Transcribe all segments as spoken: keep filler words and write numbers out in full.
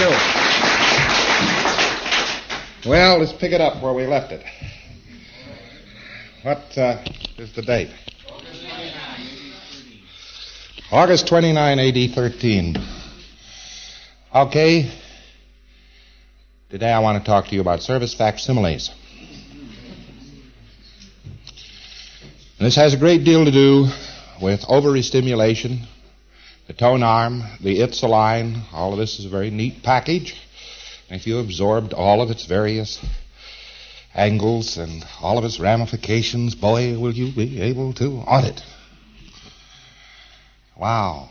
you. Well, let's pick it up where we left it. What uh, is the date? August twenty-ninth, A D thirteen. Okay. Today I want to talk to you about service facsimiles. And this has a great deal to do with ovary stimulation, the tone arm, the Itzeline. All of this is a very neat package. And if you absorbed all of its various angles and all of its ramifications, boy, will you be able to audit. Wow.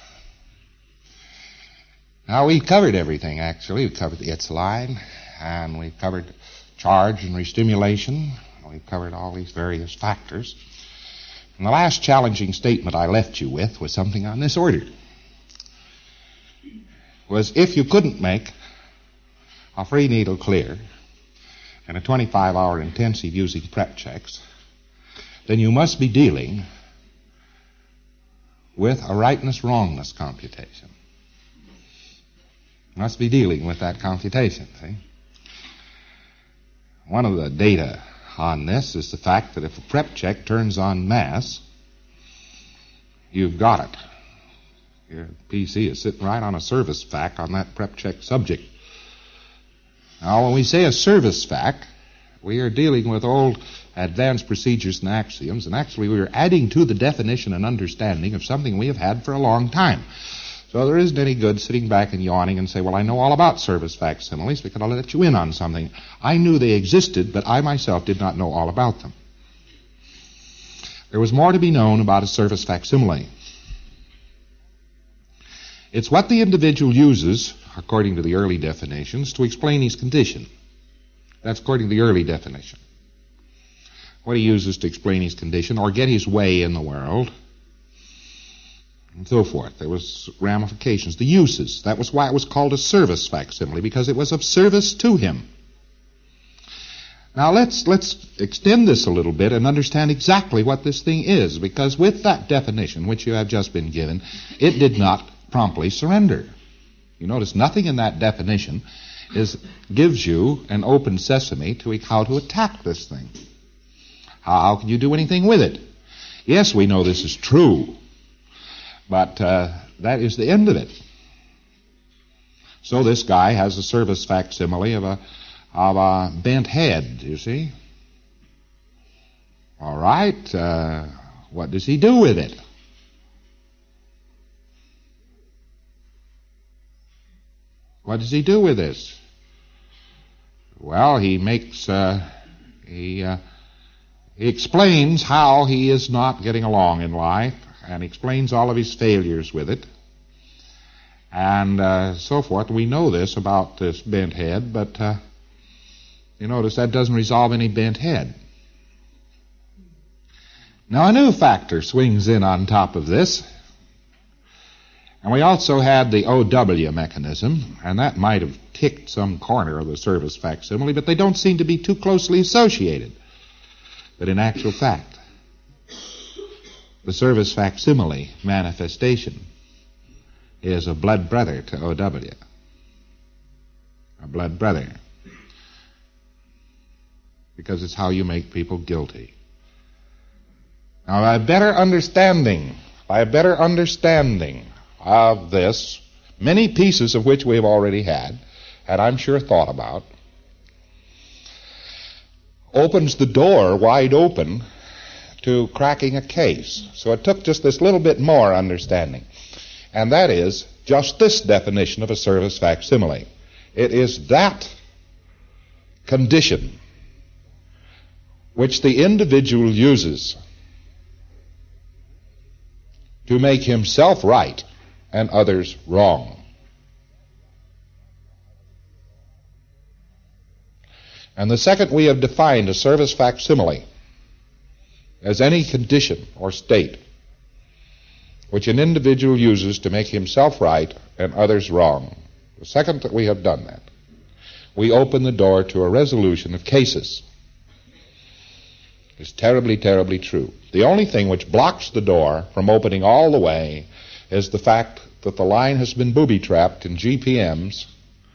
Now, we've covered everything, actually. We've covered the Itzeline, and we've covered charge and restimulation. We've covered all these various factors. And the last challenging statement I left you with was something on this order. Was if you couldn't make a free needle clear in a twenty-five hour intensive using prep checks, then you must be dealing with a rightness-wrongness computation. You must be dealing with that computation, see? One of the data on this is the fact that if a prep check turns on mass, you've got it. Your P C is sitting right on a service fac on that prep check subject. Now, when we say a service fac, we are dealing with old advanced procedures and axioms, and actually we are adding to the definition and understanding of something we have had for a long time. So there isn't any good sitting back and yawning and say, well, I know all about service facsimiles because I'll let you in on something. I knew they existed, but I myself did not know all about them. There was more to be known about a service facsimile. It's what the individual uses, according to the early definitions, to explain his condition. That's according to the early definition. What he uses to explain his condition or get his way in the world, and so forth. There was ramifications. The uses. That was why it was called a service facsimile, because it was of service to him. Now let's let's extend this a little bit and understand exactly what this thing is, because with that definition, which you have just been given, it did not promptly surrender. You notice nothing in that definition is gives you an open sesame to how to attack this thing. How, how can you do anything with it? Yes, we know this is true. But uh, that is the end of it. So this guy has a service facsimile of a, of a bent head, you see. All right. Uh, what does he do with it? What does he do with this? Well, he makes, uh, he, uh, he explains how he is not getting along in life, and explains all of his failures with it, and uh, so forth. We know this about this bent head, but uh, you notice that doesn't resolve any bent head. Now a new factor swings in on top of this, and we also had the O W mechanism, and that might have ticked some corner of the service facsimile, but they don't seem to be too closely associated. But in actual fact, the service facsimile manifestation is a blood brother to O W. A blood brother. Because it's how you make people guilty. Now, by a better understanding, by a better understanding of this, many pieces of which we have already had, and I'm sure thought about, opens the door wide open to cracking a case. So it took just this little bit more understanding. And that is just this definition of a service facsimile. It is that condition which the individual uses to make himself right and others wrong. And the second we have defined a service facsimile as any condition or state which an individual uses to make himself right and others wrong. The second that we have done that, we open the door to a resolution of cases. It's terribly, terribly true. The only thing which blocks the door from opening all the way is the fact that the line has been booby-trapped in G P Ms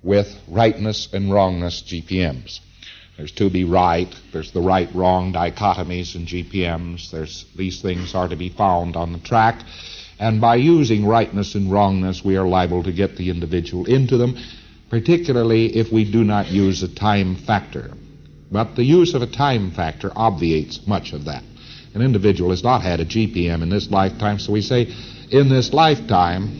with rightness and wrongness G P Ms. There's to be right, there's the right-wrong dichotomies in G P Ms, there's, these things are to be found on the track, and by using rightness and wrongness, we are liable to get the individual into them, particularly if we do not use a time factor. But the use of a time factor obviates much of that. An individual has not had a G P M in this lifetime, so we say, in this lifetime,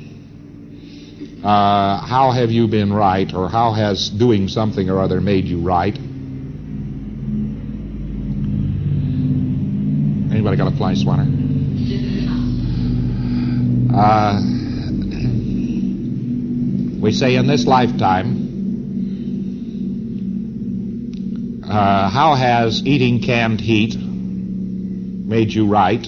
uh, how have you been right, or how has doing something or other made you right? Anybody got a fly swatter? Uh, we say in this lifetime, uh, how has eating canned heat made you right,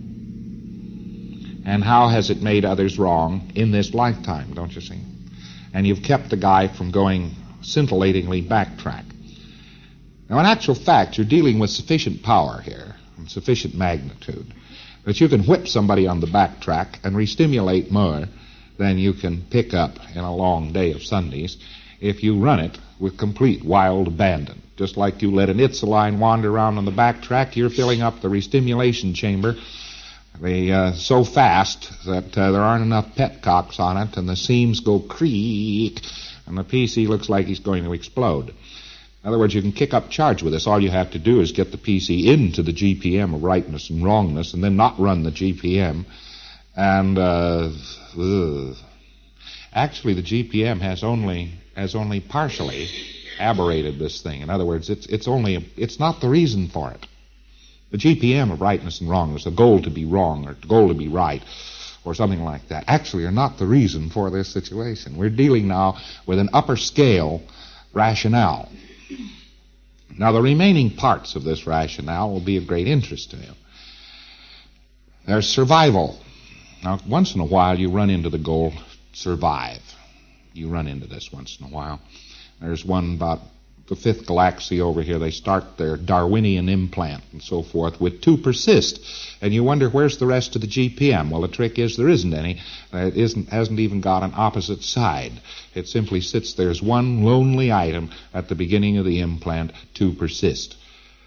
and how has it made others wrong in this lifetime, don't you see? And you've kept the guy from going scintillatingly backtrack. Now, in actual fact, you're dealing with sufficient power here, and sufficient magnitude, that you can whip somebody on the backtrack and re-stimulate more than you can pick up in a long day of Sundays if you run it with complete wild abandon. Just like you let an Itzeline wander around on the backtrack, you're filling up the re-stimulation chamber the, uh, so fast that uh, there aren't enough petcocks on it, and the seams go creak, and the P C looks like he's going to explode. In other words, you can kick up charge with this. All you have to do is get the P C into the G P M of rightness and wrongness, and then not run the G P M. And uh, ugh. actually, the G P M has only has only partially aberrated this thing. In other words, it's it's only it's not the reason for it. The G P M of rightness and wrongness, the goal to be wrong or the goal to be right, or something like that, actually are not the reason for this situation. We're dealing now with an upper scale rationale. Now, the remaining parts of this rationale will be of great interest to you. There's survival. Now, once in a while, you run into the goal, survive. You run into this once in a while. There's one about the fifth galaxy over here. They start their Darwinian implant and so forth with to persist. And you wonder, where's the rest of the G P M? Well, the trick is there isn't any. It isn't, hasn't even got an opposite side. It simply sits there as one lonely item at the beginning of the implant, to persist.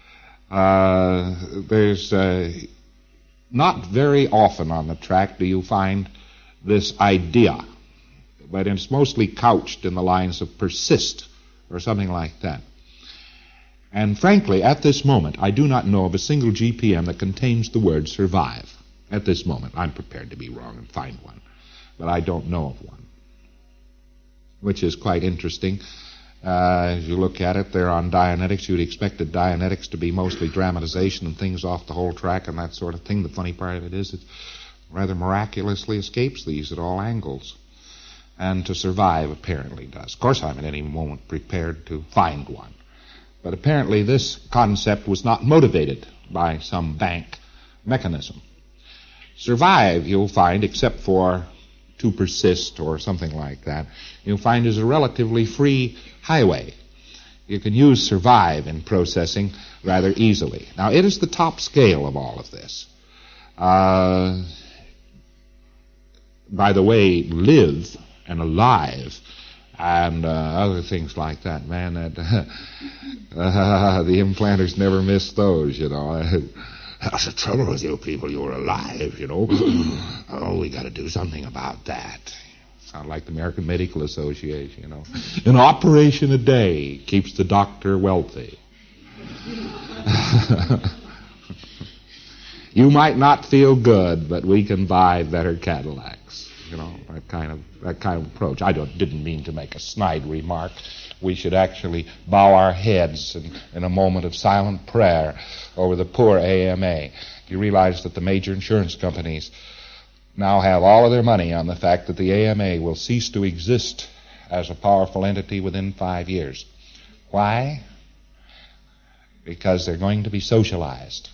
Uh, there's uh, not very often on the track do you find this idea, but it's mostly couched in the lines of persist or something like that. And frankly, at this moment, I do not know of a single G P M that contains the word survive. At this moment, I'm prepared to be wrong and find one, but I don't know of one, which is quite interesting. Uh, as you look at it there on Dianetics, you'd expected Dianetics to be mostly dramatization and things off the whole track and that sort of thing. The funny part of it is it rather miraculously escapes these at all angles. And to survive apparently does. Of course, I'm at any moment prepared to find one. But apparently this concept was not motivated by some bank mechanism. Survive, you'll find, except for to persist or something like that, you'll find is a relatively free highway. You can use survive in processing rather easily. Now, it is the top scale of all of this. Uh, by the way, live and alive, and uh, other things like that. Man, that uh, the implanters never miss those, you know. That's the trouble with you people. You're alive, you know. Oh, we got to do something about that. Sound like the American Medical Association, you know. An operation a day keeps the doctor wealthy. You might not feel good, but we can buy better Cadillacs. You know, that kind of that kind of approach. I don't, didn't mean to make a snide remark. We should actually bow our heads in, in a moment of silent prayer over the poor A M A. You realize that the major insurance companies now have all of their money on the fact that the A M A will cease to exist as a powerful entity within five years. Why? Because they're going to be socialized.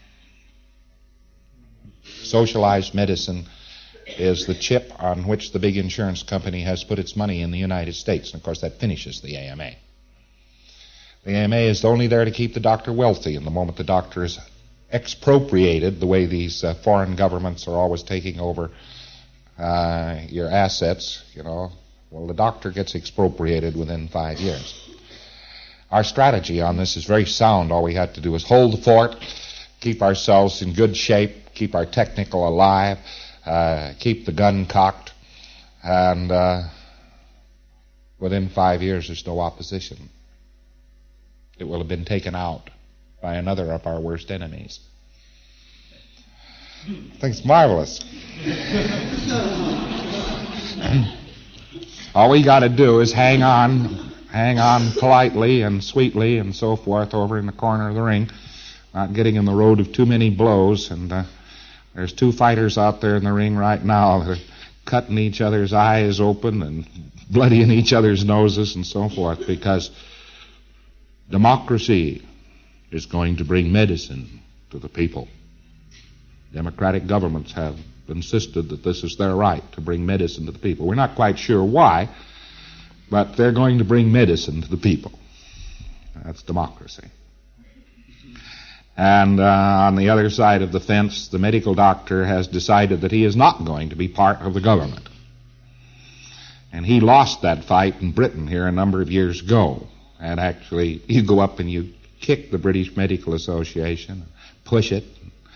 Socialized medicine is the chip on which the big insurance company has put its money in the United States. And, of course, that finishes the A M A. The A M A is only there to keep the doctor wealthy. And the moment the doctor is expropriated, the way these uh, foreign governments are always taking over uh, your assets, you know, Well, the doctor gets expropriated within five years. Our strategy on this is very sound. All we had to do was hold the fort, keep ourselves in good shape, keep our technical alive, uh, keep the gun cocked, and uh, within five years there's no opposition. It will have been taken out by another of our worst enemies. I think it's marvelous. All we got to do is hang on, hang on politely and sweetly and so forth over in the corner of the ring, not getting in the road of too many blows. And uh, there's two fighters out there in the ring right now that are cutting each other's eyes open and bloodying each other's noses and so forth, because democracy is going to bring medicine to the people. Democratic governments have insisted that this is their right to bring medicine to the people. We're not quite sure why, but they're going to bring medicine to the people. That's democracy. And uh, on the other side of the fence, the medical doctor has decided that he is not going to be part of the government. And he lost that fight in Britain here a number of years ago. And actually, you go up and you kick the British Medical Association, push it,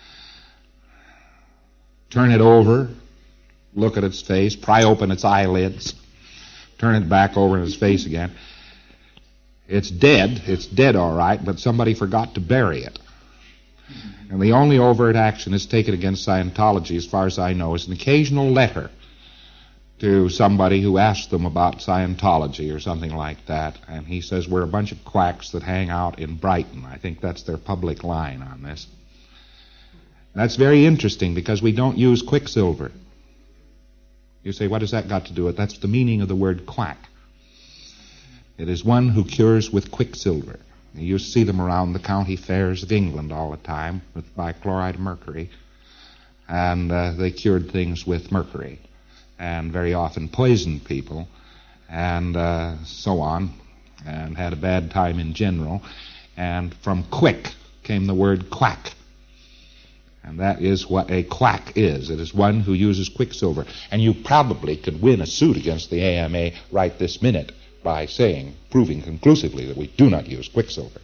turn it over, look at its face, pry open its eyelids, turn it back over in its face again. It's dead. It's dead, all right, but somebody forgot to bury it. And the only overt action that's taken against Scientology, as far as I know, is an occasional letter to somebody who asked them about Scientology or something like that. And he says, we're a bunch of quacks that hang out in Brighton. I think that's their public line on this. That's very interesting because we don't use quicksilver. You say, what has that got to do with it? That's the meaning of the word quack. It is one who cures with quicksilver. You see them around the county fairs of England all the time with bichloride of mercury. And uh, they cured things with mercury and very often poisoned people and uh, so on, and had a bad time in general. And from quick came the word quack. And that is what a quack is. It is one who uses quicksilver. And you probably could win a suit against the A M A right this minute by saying, proving conclusively that we do not use quicksilver.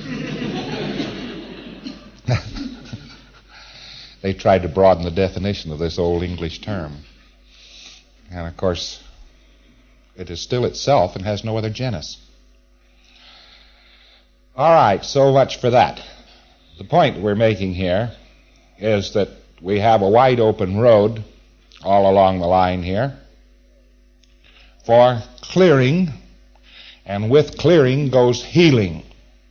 They tried to broaden the definition of this old English term. And of course, it is still itself and has no other genus. All right, so much for that. The point we're making here is that we have a wide open road all along the line here for clearing, and with clearing goes healing.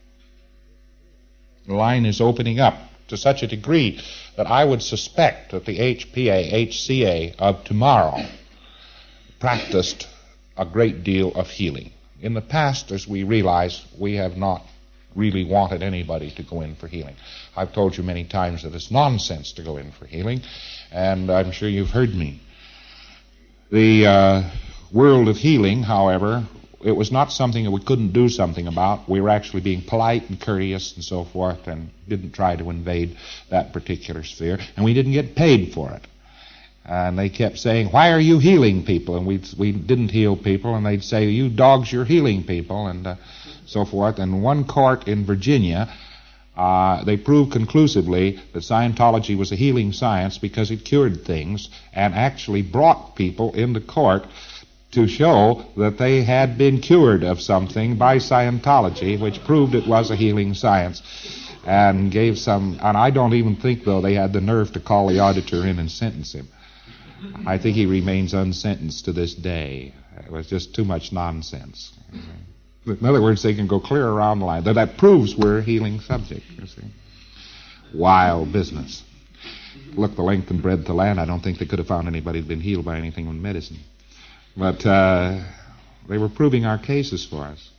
The line is opening up to such a degree that I would suspect that the H P A, H C A of tomorrow practiced a great deal of healing. In the past, as we realize, we have not really wanted anybody to go in for healing. I've told you many times that it's nonsense to go in for healing, and I'm sure you've heard me. The uh, world of healing, however, it was not something that we couldn't do something about. We were actually being polite and courteous and so forth, and didn't try to invade that particular sphere, and we didn't get paid for it. And they kept saying, why are you healing people? And we we didn't heal people, and they'd say, you dogs, you're healing people, and uh, so forth. And one court in Virginia, uh, they proved conclusively that Scientology was a healing science because it cured things, and actually brought people into court to show that they had been cured of something by Scientology, which proved it was a healing science, and gave some, and I don't even think, though, they had the nerve to call the auditor in and sentence him. I think he remains unsentenced to this day. It was just too much nonsense. In other words, they can go clear around the line. That, that proves we're a healing subject, you see. Wild business. Look, the length and breadth of the land, I don't think they could have found anybody who'd been healed by anything with medicine. But uh, they were proving our cases for us.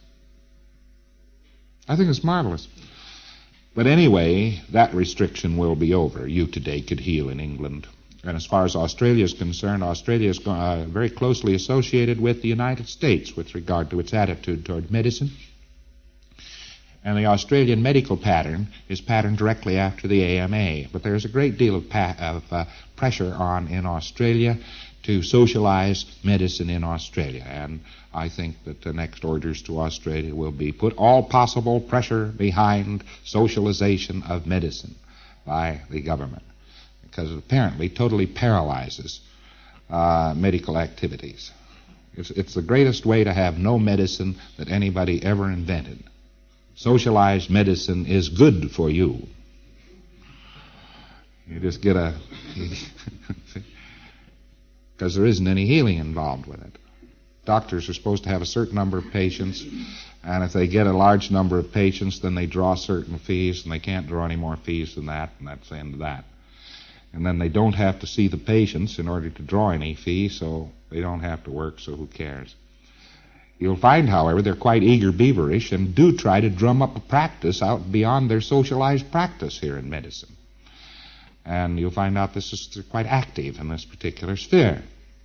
I think it's marvelous. But anyway, that restriction will be over. You today could heal in England. And as far as Australia is concerned, Australia is uh, very closely associated with the United States with regard to its attitude toward medicine. And the Australian medical pattern is patterned directly after the A M A. But there's a great deal of, pa- of uh, pressure on in Australia to socialize medicine in Australia. And I think that the next orders to Australia will be put all possible pressure behind socialization of medicine by the government, because it apparently totally paralyzes uh, medical activities. It's, it's the greatest way to have no medicine that anybody ever invented. Socialized medicine is good for you. You just get a... because there isn't any healing involved with it. Doctors are supposed to have a certain number of patients, and if they get a large number of patients, then they draw certain fees, and they can't draw any more fees than that, and that's the end of that. And then they don't have to see the patients in order to draw any fee, so they don't have to work, so who cares? You'll find, however, they're quite eager beaverish and do try to drum up a practice out beyond their socialized practice here in medicine. And you'll find out this is quite active in this particular sphere.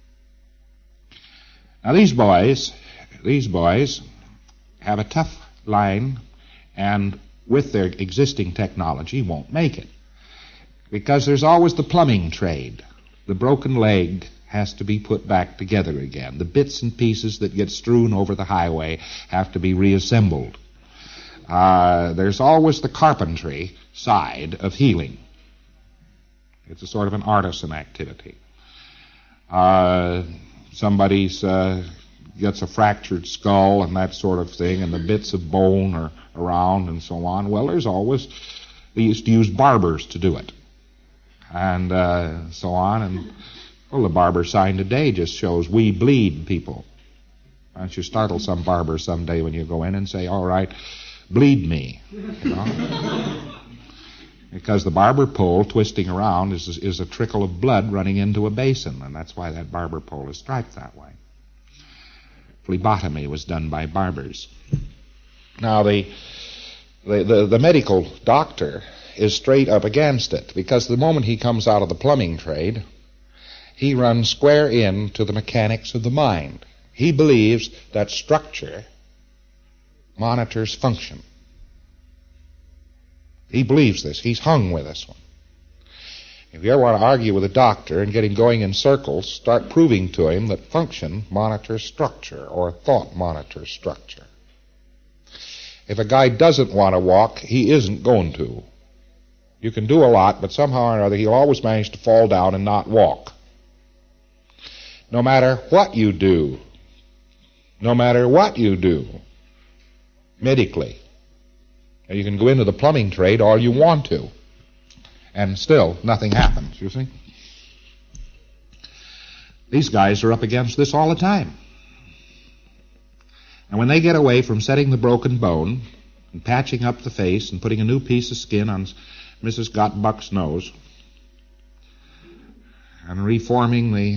Now these boys, these boys have a tough line, and with their existing technology won't make it. Because there's always the plumbing trade. The broken leg has to be put back together again. The bits and pieces that get strewn over the highway have to be reassembled. Uh, there's always the carpentry side of healing. It's a sort of an artisan activity. Uh, somebody's uh, gets a fractured skull and that sort of thing, and the bits of bone are around and so on. Well, there's always, they used to use barbers to do it, and uh, so on. And well, the barber sign today just shows "We bleed, people." Why don't you startle some barber someday when you go in and say, "All right, bleed me," you know? Because the barber pole twisting around is, is a trickle of blood running into a basin, and that's why that barber pole is striped that way. Phlebotomy was done by barbers. Now, the, the, the, the medical doctor is straight up against it, because the moment he comes out of the plumbing trade, he runs square into the mechanics of the mind. He believes that structure monitors function. He believes this. He's hung with this one. If you ever want to argue with a doctor and get him going in circles, start proving to him that function monitors structure, or thought monitors structure. If a guy doesn't want to walk, he isn't going to. You can do a lot, but somehow or other he'll always manage to fall down and not walk. No matter what you do, no matter what you do, medically. You can go into the plumbing trade all you want to, and still nothing happens, you see. These guys are up against this all the time. And when they get away from setting the broken bone and patching up the face and putting a new piece of skin on Missus Gotbuck's nose and reforming the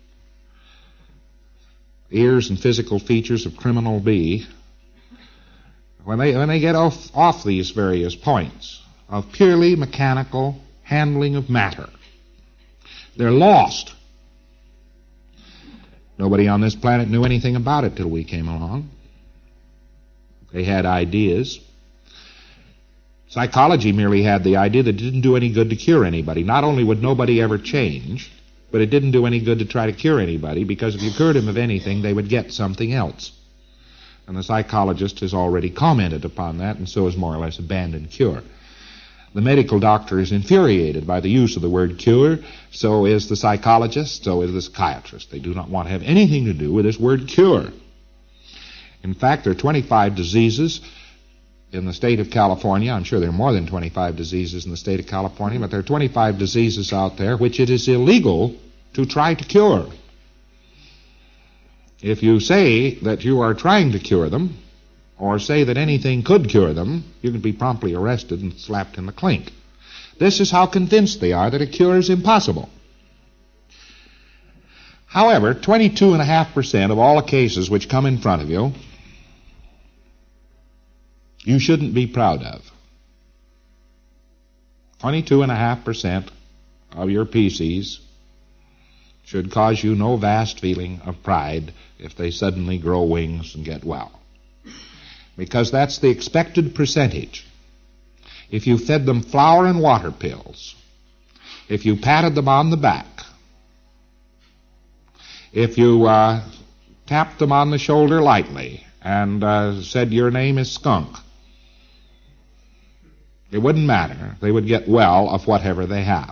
ears and physical features of Criminal B, When they, when they get off, off these various points of purely mechanical handling of matter, they're lost. Nobody on this planet knew anything about it till we came along. They had ideas. Psychology merely had the idea that it didn't do any good to cure anybody. Not only would nobody ever change, but it didn't do any good to try to cure anybody, because if you cured them of anything, they would get something else. And the psychologist has already commented upon that, and so has more or less abandoned cure. The medical doctor is infuriated by the use of the word cure. So is the psychologist, so is the psychiatrist. They do not want to have anything to do with this word cure. In fact, there are twenty-five diseases in the state of California. I'm sure there are more than twenty-five diseases in the state of California, but there are twenty-five diseases out there which it is illegal to try to cure. If you say that you are trying to cure them, or say that anything could cure them, you can be promptly arrested and slapped in the clink. This is how convinced they are that a cure is impossible. However, twenty-two point five percent of all the cases which come in front of you, you shouldn't be proud of. twenty-two point five percent of your P Cs should cause you no vast feeling of pride if they suddenly grow wings and get well. Because that's the expected percentage. If you fed them flour and water pills, if you patted them on the back, if you uh, tapped them on the shoulder lightly and uh, said, your name is Skunk, it wouldn't matter. They would get well of whatever they have.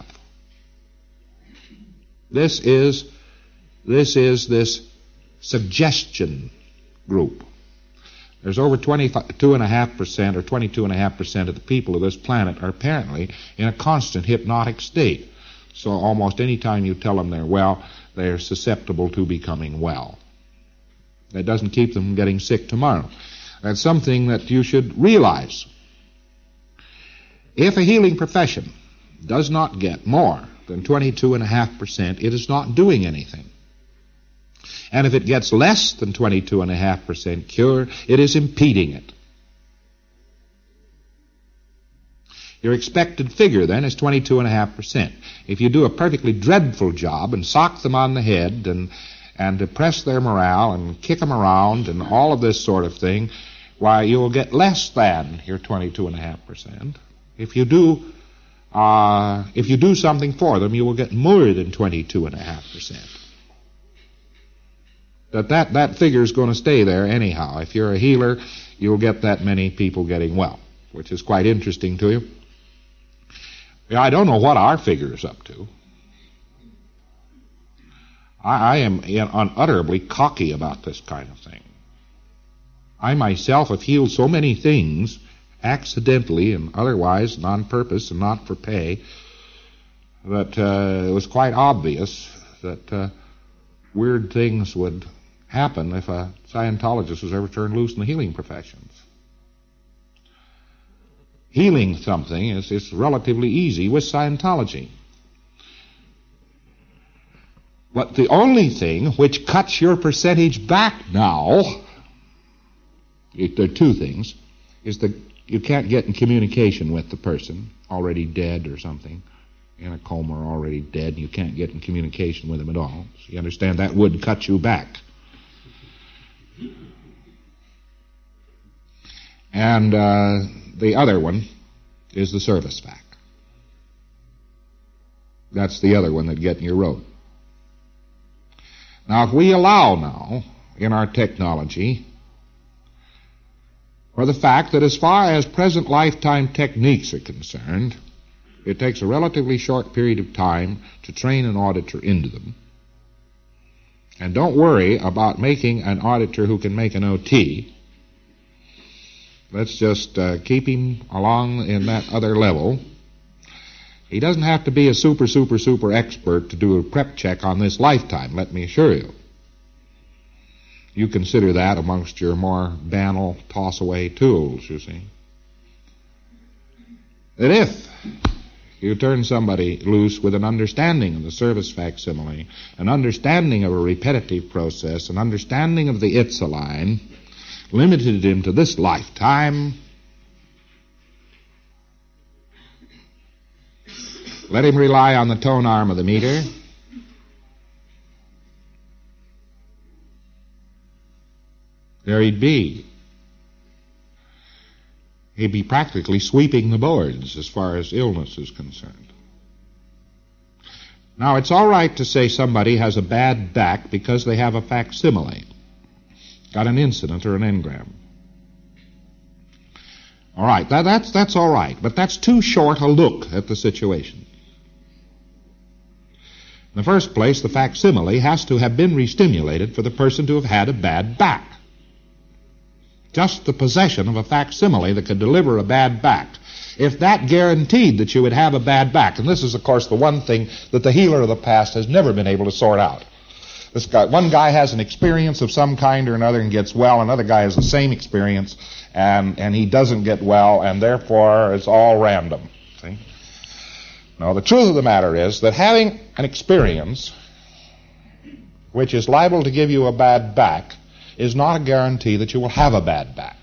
This is this is this suggestion group. There's over twenty-two point five percent or twenty-two point five percent of the people of this planet are apparently in a constant hypnotic state. So almost any time you tell them they're well, they're susceptible to becoming well. That doesn't keep them from getting sick tomorrow. That's something that you should realize. If a healing profession does not get more than twenty-two point five percent, it is not doing anything. And if it gets less than twenty-two point five percent cure, it is impeding it. Your expected figure, then, is twenty-two point five percent. If you do a perfectly dreadful job and sock them on the head and, and depress their morale and kick them around and all of this sort of thing, why, you'll get less than your twenty-two point five percent. If you do uh, if you do something for them, you will get more than twenty-two point five percent. That, that, that figure is going to stay there anyhow. If you're a healer, you'll get that many people getting well, which is quite interesting to you. Yeah, I don't know what our figure is up to. I, I am unutterably cocky about this kind of thing. I myself have healed so many things accidentally and otherwise non-purpose and not for pay that uh, it was quite obvious that uh, weird things would happen if a Scientologist was ever turned loose in the healing professions. Healing something is, is relatively easy with Scientology. But the only thing which cuts your percentage back now, there are two things, is that you can't get in communication with the person, already dead or something, in a coma or already dead, and you can't get in communication with them at all. So you understand that would cut you back. And uh, the other one is the service fact. That's the other one that get in your road. Now, if we allow now, in our technology, for the fact that as far as present lifetime techniques are concerned, it takes a relatively short period of time to train an auditor into them. And don't worry about making an auditor who can make an O T. Let's just uh, keep him along in that other level. He doesn't have to be a super, super, super expert to do a prep check on this lifetime, let me assure you. You consider that amongst your more banal, toss-away tools, you see. That if you turn somebody loose with an understanding of the service facsimile, an understanding of a repetitive process, an understanding of the Itzaline, limited him to this lifetime, let him rely on the tone arm of the meter, there he'd be. He'd be practically sweeping the boards as far as illness is concerned. Now, it's all right to say somebody has a bad back because they have a facsimile, got an incident or an engram. All right, that, that's, that's all right, but that's too short a look at the situation. In the first place, the facsimile has to have been restimulated for the person to have had a bad back. Just the possession of a facsimile that could deliver a bad back, if that guaranteed that you would have a bad back, and this is, of course, the one thing that the healer of the past has never been able to sort out. This guy, one guy has an experience of some kind or another and gets well, another guy has the same experience and, and he doesn't get well, and therefore it's all random. See? Now, the truth of the matter is that having an experience which is liable to give you a bad back is not a guarantee that you will have a bad back.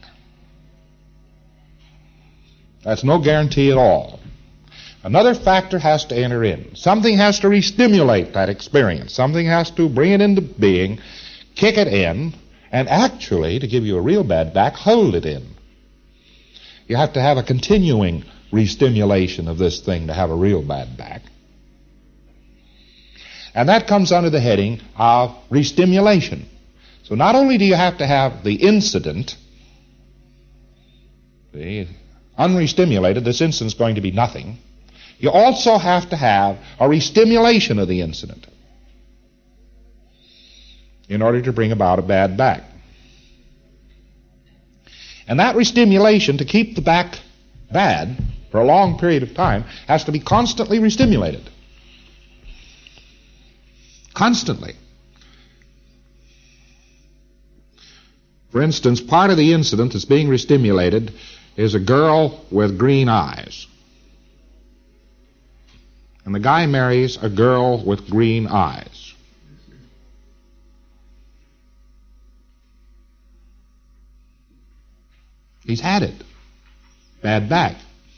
That's no guarantee at all. Another factor has to enter in. Something has to re-stimulate that experience. Something has to bring it into being, kick it in, and actually, to give you a real bad back, hold it in. You have to have a continuing re-stimulation of this thing to have a real bad back. And that comes under the heading of restimulation. So not only do you have to have the incident, see, unrestimulated, this incident's going to be nothing, you also have to have a restimulation of the incident in order to bring about a bad back. And that restimulation, to keep the back bad for a long period of time, has to be constantly restimulated. Constantly. For instance, part of the incident that's being restimulated is a girl with green eyes. And the guy marries a girl with green eyes. He's had it. Bad back.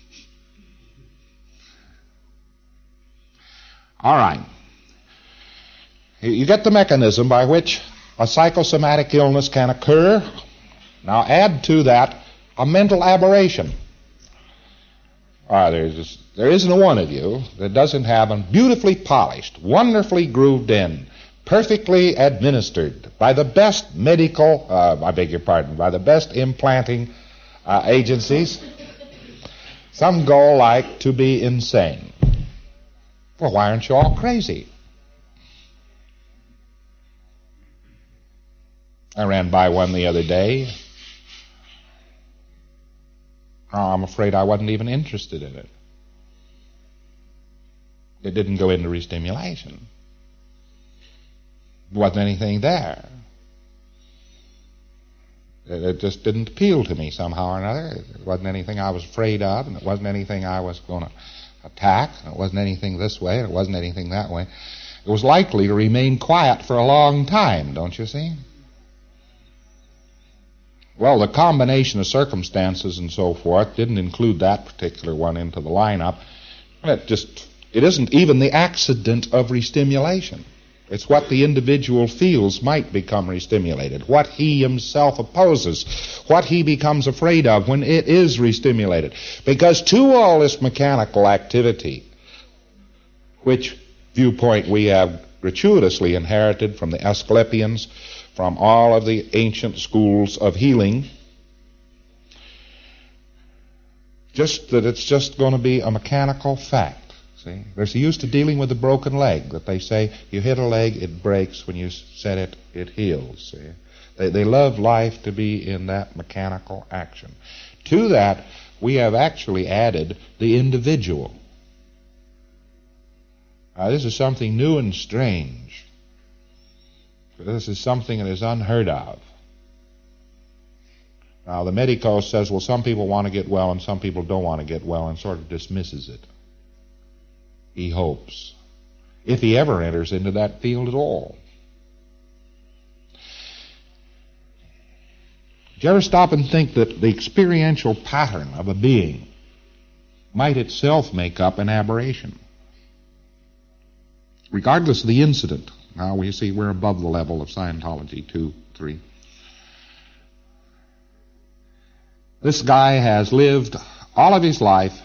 All right. You get the mechanism by which a psychosomatic illness can occur. Now add to that a mental aberration. All right, there's, there isn't a one of you that doesn't have a beautifully polished, wonderfully grooved in, perfectly administered by the best medical, uh, I beg your pardon, by the best implanting uh, agencies, some goal like to be insane. Well, why aren't you all crazy? I ran by one the other day. Oh, I'm afraid I wasn't even interested in it. It didn't go into restimulation. There wasn't anything there. It just didn't appeal to me somehow or another. It wasn't anything I was afraid of, and it wasn't anything I was going to attack, and it wasn't anything this way, and it wasn't anything that way. It was likely to remain quiet for a long time, don't you see? Well, the combination of circumstances and so forth didn't include that particular one into the lineup. It just, it isn't even the accident of restimulation. It's what the individual feels might become restimulated, what he himself opposes, what he becomes afraid of when it is restimulated. Because to all this mechanical activity, which viewpoint we have gratuitously inherited from the Asclepians, from all of the ancient schools of healing, just that it's just going to be a mechanical fact. See? They're so used to dealing with a broken leg that they say, you hit a leg, it breaks. When you set it, it heals. See? They, they love life to be in that mechanical action. To that, we have actually added the individual. Now, this is something new and strange. This is something that is unheard of. Now, the medico says, well, some people want to get well and some people don't want to get well, and sort of dismisses it. He hopes. If he ever enters into that field at all. Did you ever stop and think that the experiential pattern of a being might itself make up an aberration? Regardless of the incident. Now, we see we're above the level of Scientology, two, three. This guy has lived all of his life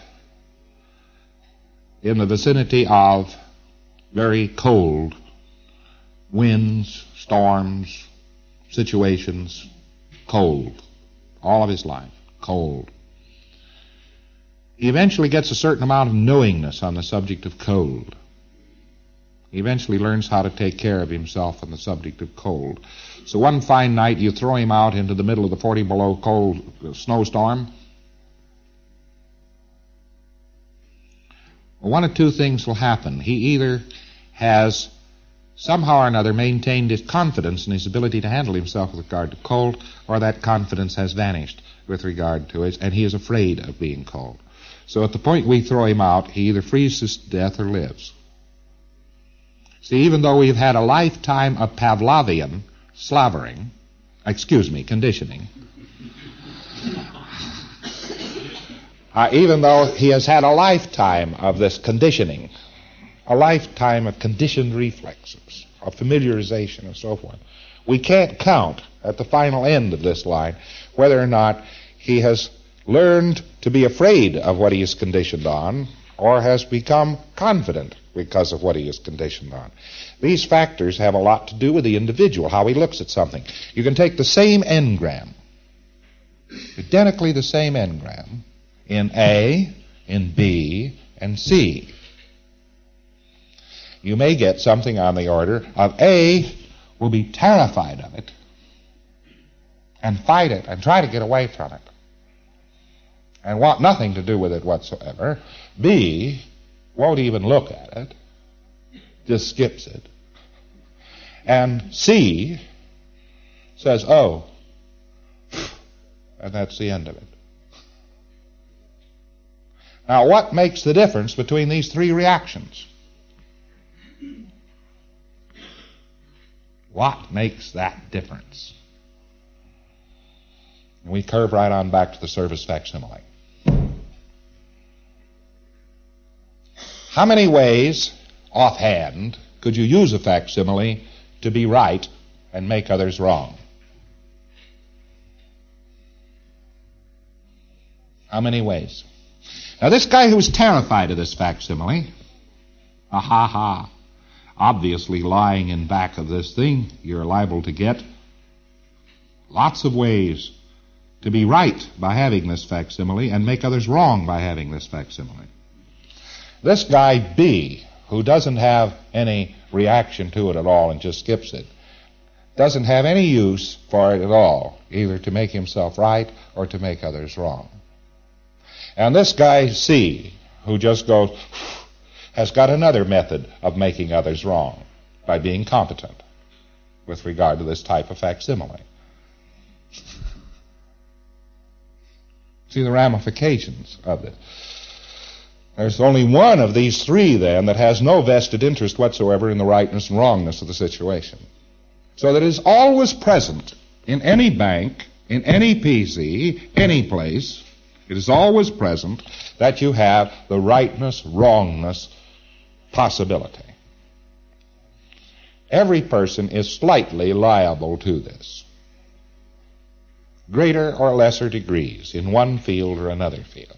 in the vicinity of very cold winds, storms, situations, cold. All of his life, cold. He eventually gets a certain amount of knowingness on the subject of cold. He eventually learns how to take care of himself on the subject of cold. So one fine night you throw him out into the middle of the forty below cold snowstorm. Well, one of two things will happen. He either has somehow or another maintained his confidence in his ability to handle himself with regard to cold, or that confidence has vanished with regard to it, and he is afraid of being cold. So at the point we throw him out, he either freezes to death or lives. See, even though we've had a lifetime of Pavlovian slavering, excuse me, conditioning, uh, even though he has had a lifetime of this conditioning, a lifetime of conditioned reflexes, of familiarization and so forth, we can't count at the final end of this line whether or not he has learned to be afraid of what he is conditioned on, or has become confident because of what he is conditioned on. These factors have a lot to do with the individual, how he looks at something. You can take the same engram, identically the same engram, in A, in B, and C. You may get something on the order of A will be terrified of it and fight it and try to get away from it and want nothing to do with it whatsoever. B won't even look at it, just skips it. And C says, oh, and that's the end of it. Now, what makes the difference between these three reactions? What makes that difference? And we curve right on back to the service facsimile. How many ways, offhand, could you use a facsimile to be right and make others wrong? How many ways? Now, this guy who was terrified of this facsimile, ah ha ha, obviously lying in back of this thing, you're liable to get lots of ways to be right by having this facsimile and make others wrong by having this facsimile. This guy B, who doesn't have any reaction to it at all and just skips it, doesn't have any use for it at all, either to make himself right or to make others wrong. And this guy C, who just goes, has got another method of making others wrong by being competent with regard to this type of facsimile. See the ramifications of it. There's only one of these three, then, that has no vested interest whatsoever in the rightness and wrongness of the situation. So that it is always present in any bank, in any P C, any place. It is always present that you have the rightness, wrongness possibility. Every person is slightly liable to this. Greater or lesser degrees in one field or another field.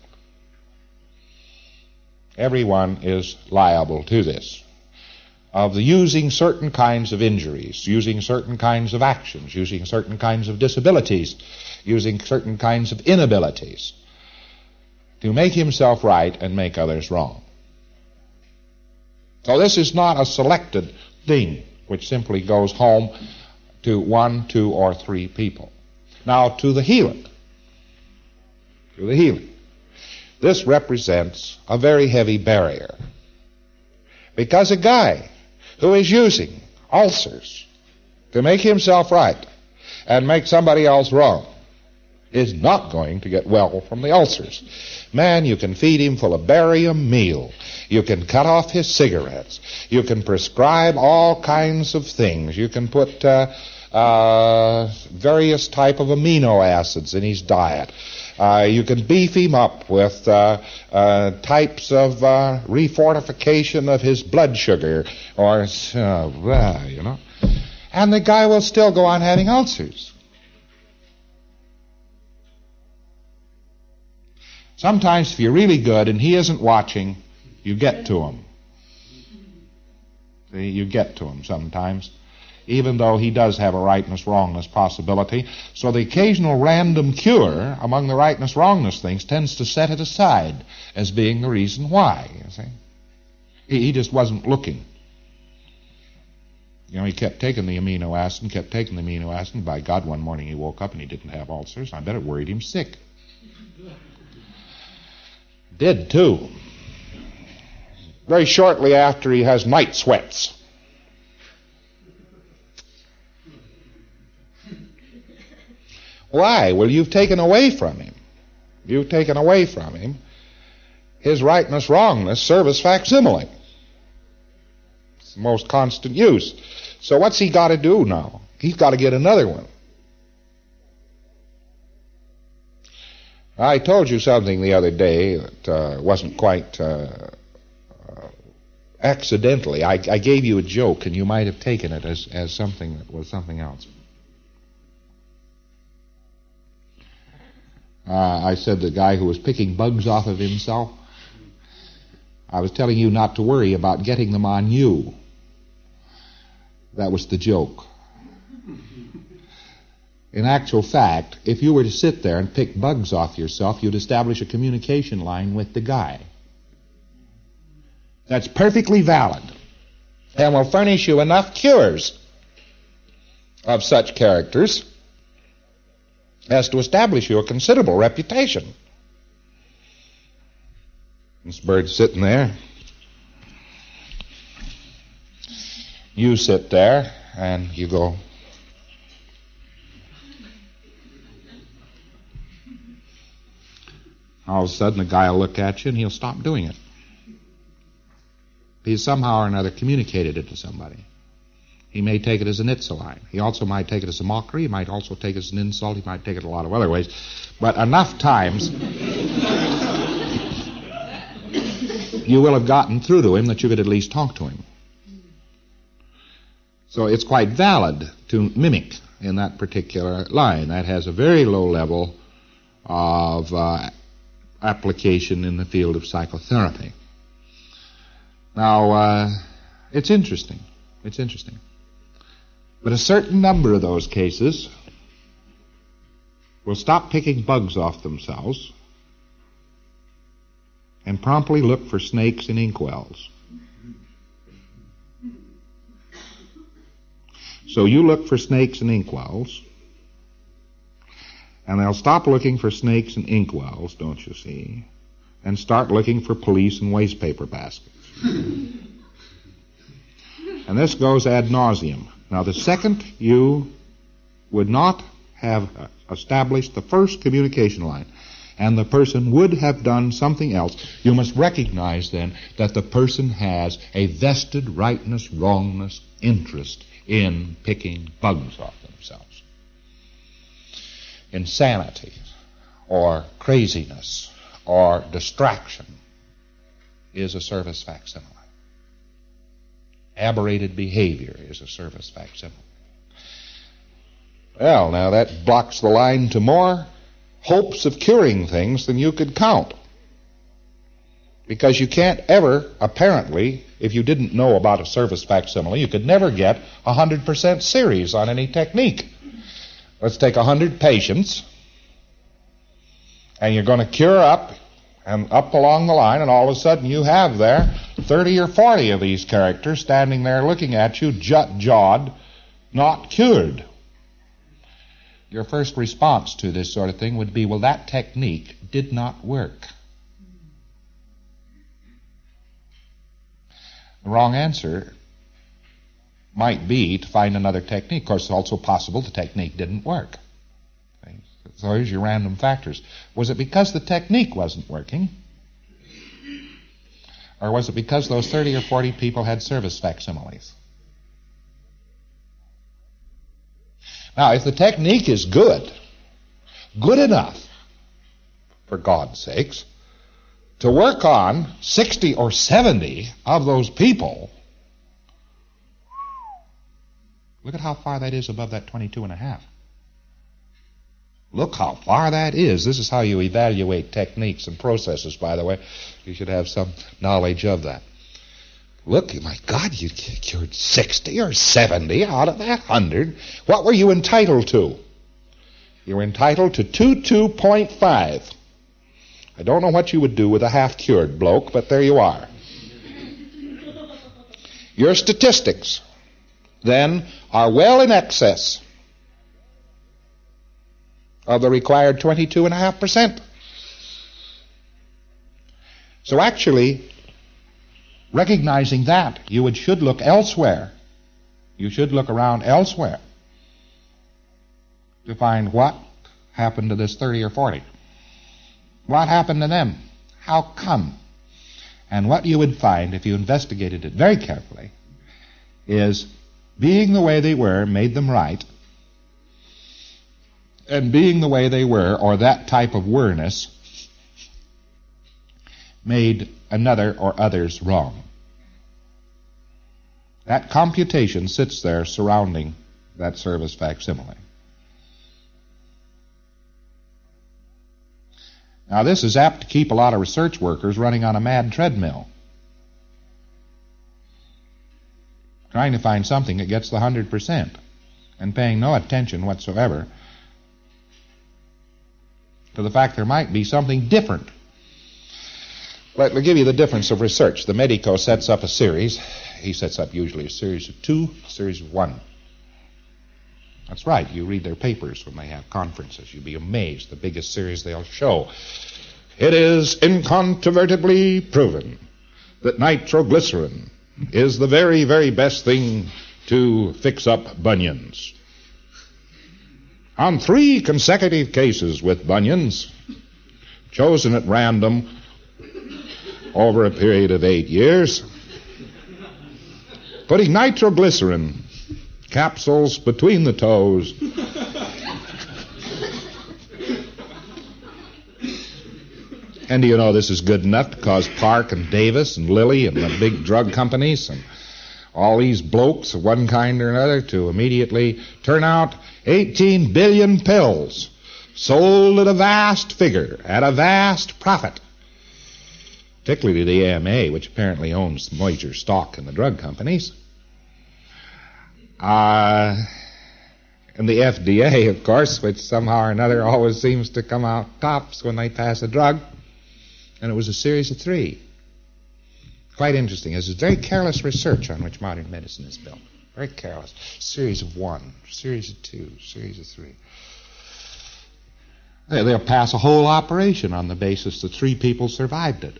Everyone is liable to this. Of the using certain kinds of injuries, using certain kinds of actions, using certain kinds of disabilities, using certain kinds of inabilities, to make himself right and make others wrong. So this is not a selected thing which simply goes home to one, two, or three people. Now, to the healer, to the healer, this represents a very heavy barrier. Because a guy who is using ulcers to make himself right and make somebody else wrong is not going to get well from the ulcers. Man, you can feed him full of barium meal. You can cut off his cigarettes. You can prescribe all kinds of things. You can put uh, uh, various type of amino acids in his diet. Uh, you can beef him up with uh, uh, types of uh, refortification of his blood sugar, or uh, you know, and the guy will still go on having ulcers. Sometimes, if you're really good and he isn't watching, you get to him. See, you get to him sometimes, even though he does have a rightness-wrongness possibility. So the occasional random cure among the rightness-wrongness things tends to set it aside as being the reason why, you see. He, he just wasn't looking. You know, he kept taking the amino acid and kept taking the amino acid, and by God, one morning he woke up and he didn't have ulcers. I bet it worried him sick. Did, too. Very shortly after, he has night sweats. Why? Well, you've taken away from him. You've taken away from him his rightness, wrongness, service facsimile. It's the most constant use. So what's he got to do now? He's got to get another one. I told you something the other day that uh, wasn't quite uh, uh, accidentally. I, I gave you a joke, and you might have taken it as, as something that was something else. Uh, I said the guy who was picking bugs off of himself, I was telling you not to worry about getting them on you. That was the joke. In actual fact, if you were to sit there and pick bugs off yourself, you'd establish a communication line with the guy. That's perfectly valid and will furnish you enough cures of such characters as to establish you a considerable reputation. This bird's sitting there. You sit there and you go, all of a sudden the guy will look at you and he'll stop doing it. He somehow or another communicated it to somebody. He may take it as an itza-line. He also might take it as a mockery. He might also take it as an insult. He might take it a lot of other ways. But enough times you will have gotten through to him that you could at least talk to him. So it's quite valid to mimic in that particular line. That has a very low level of uh, application in the field of psychotherapy. Now, uh, it's interesting. It's interesting. But a certain number of those cases will stop picking bugs off themselves and promptly look for snakes and inkwells. So you look for snakes and inkwells, and they'll stop looking for snakes and inkwells, don't you see, and start looking for police and waste paper baskets. And this goes ad nauseum. Now, the second you would not have established the first communication line, and the person would have done something else, you must recognize then that the person has a vested rightness, wrongness, interest in picking bugs off themselves. Insanity or craziness or distraction is a service facsimile. Aberrated behavior is a service facsimile. Well, now that blocks the line to more hopes of curing things than you could count. Because you can't ever, apparently, if you didn't know about a service facsimile, you could never get a one hundred percent series on any technique. Let's take one hundred patients, and you're going to cure up and up along the line, and all of a sudden you have there thirty or forty of these characters standing there looking at you, jut-jawed, not cured. Your first response to this sort of thing would be, well, that technique did not work. The wrong answer might be to find another technique. Of course, it's also possible the technique didn't work. So here's your random factors. Was it because the technique wasn't working? Or was it because those thirty or forty people had service facsimiles? Now, if the technique is good, good enough, for God's sakes, to work on sixty or seventy of those people, look at how far that is above that twenty-two and a half. Look how far that is. This is how you evaluate techniques and processes, by the way. You should have some knowledge of that. Look, my God, you cured sixty or seventy out of that one hundred. What were you entitled to? You were entitled to twenty-two point five. I don't know what you would do with a half-cured bloke, but there you are. Your statistics, then, are well in excess of the required twenty-two point five percent. So actually, recognizing that, you would, should look elsewhere. You should look around elsewhere to find what happened to this thirty or forty. What happened to them? How come? And what you would find, if you investigated it very carefully, is being the way they were made them right, and being the way they were, or that type of wereness, made another or others wrong. That computation sits there surrounding that service facsimile. Now, this is apt to keep a lot of research workers running on a mad treadmill. trying to find something that gets the one hundred percent and paying no attention whatsoever to the fact there might be something different. Let me give you the difference of research. The medico sets up a series. He sets up usually a series of two, a series of one. That's right. You read their papers when they have conferences. You'd be amazed. The biggest series they'll show. It is incontrovertibly proven that nitroglycerin is the very, very best thing to fix up bunions. On three consecutive cases with bunions, chosen at random over a period of eight years, putting nitroglycerin capsules between the toes and do you know this is good enough to cause Park and Davis and Lilly and the big drug companies and all these blokes of one kind or another to immediately turn out eighteen billion pills sold at a vast figure, at a vast profit, particularly to the A M A, which apparently owns the major stock in the drug companies. Uh, and the F D A, of course, which somehow or another always seems to come out tops when they pass a drug. And it was a series of three. Quite interesting. This is very careless research on which modern medicine is built. Very careless. Series of one, series of two, series of three. They'll pass a whole operation on the basis that three people survived it.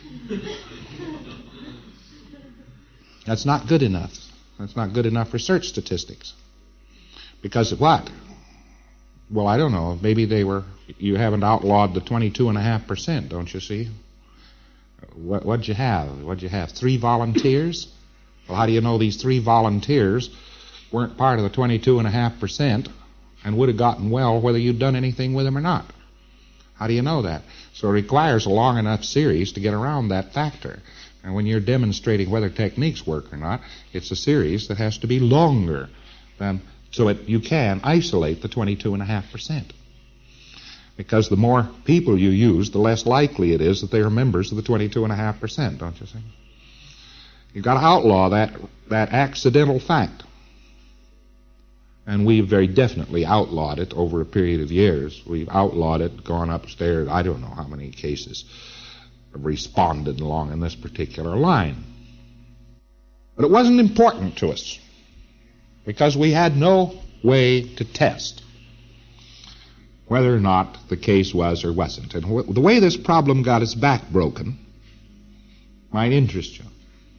That's not good enough. That's not good enough research statistics. Because of what? Well, I don't know. Maybe they were, you haven't outlawed the twenty-two point five percent, don't you see? What, what'd you have? What'd you have? Three volunteers? Well, how do you know these three volunteers weren't part of the twenty-two point five percent and would have gotten well whether you'd done anything with them or not? How do you know that? So it requires a long enough series to get around that factor. And when you're demonstrating whether techniques work or not, it's a series that has to be longer than, so it, you can isolate the twenty-two point five percent. Because the more people you use, the less likely it is that they are members of the twenty-two point five percent, don't you see? You've got to outlaw that, that accidental fact. And we've very definitely outlawed it over a period of years. We've outlawed it, gone upstairs, I don't know how many cases have responded along in this particular line. But it wasn't important to us because we had no way to test whether or not the case was or wasn't. And wh- the way this problem got its back broken might interest you.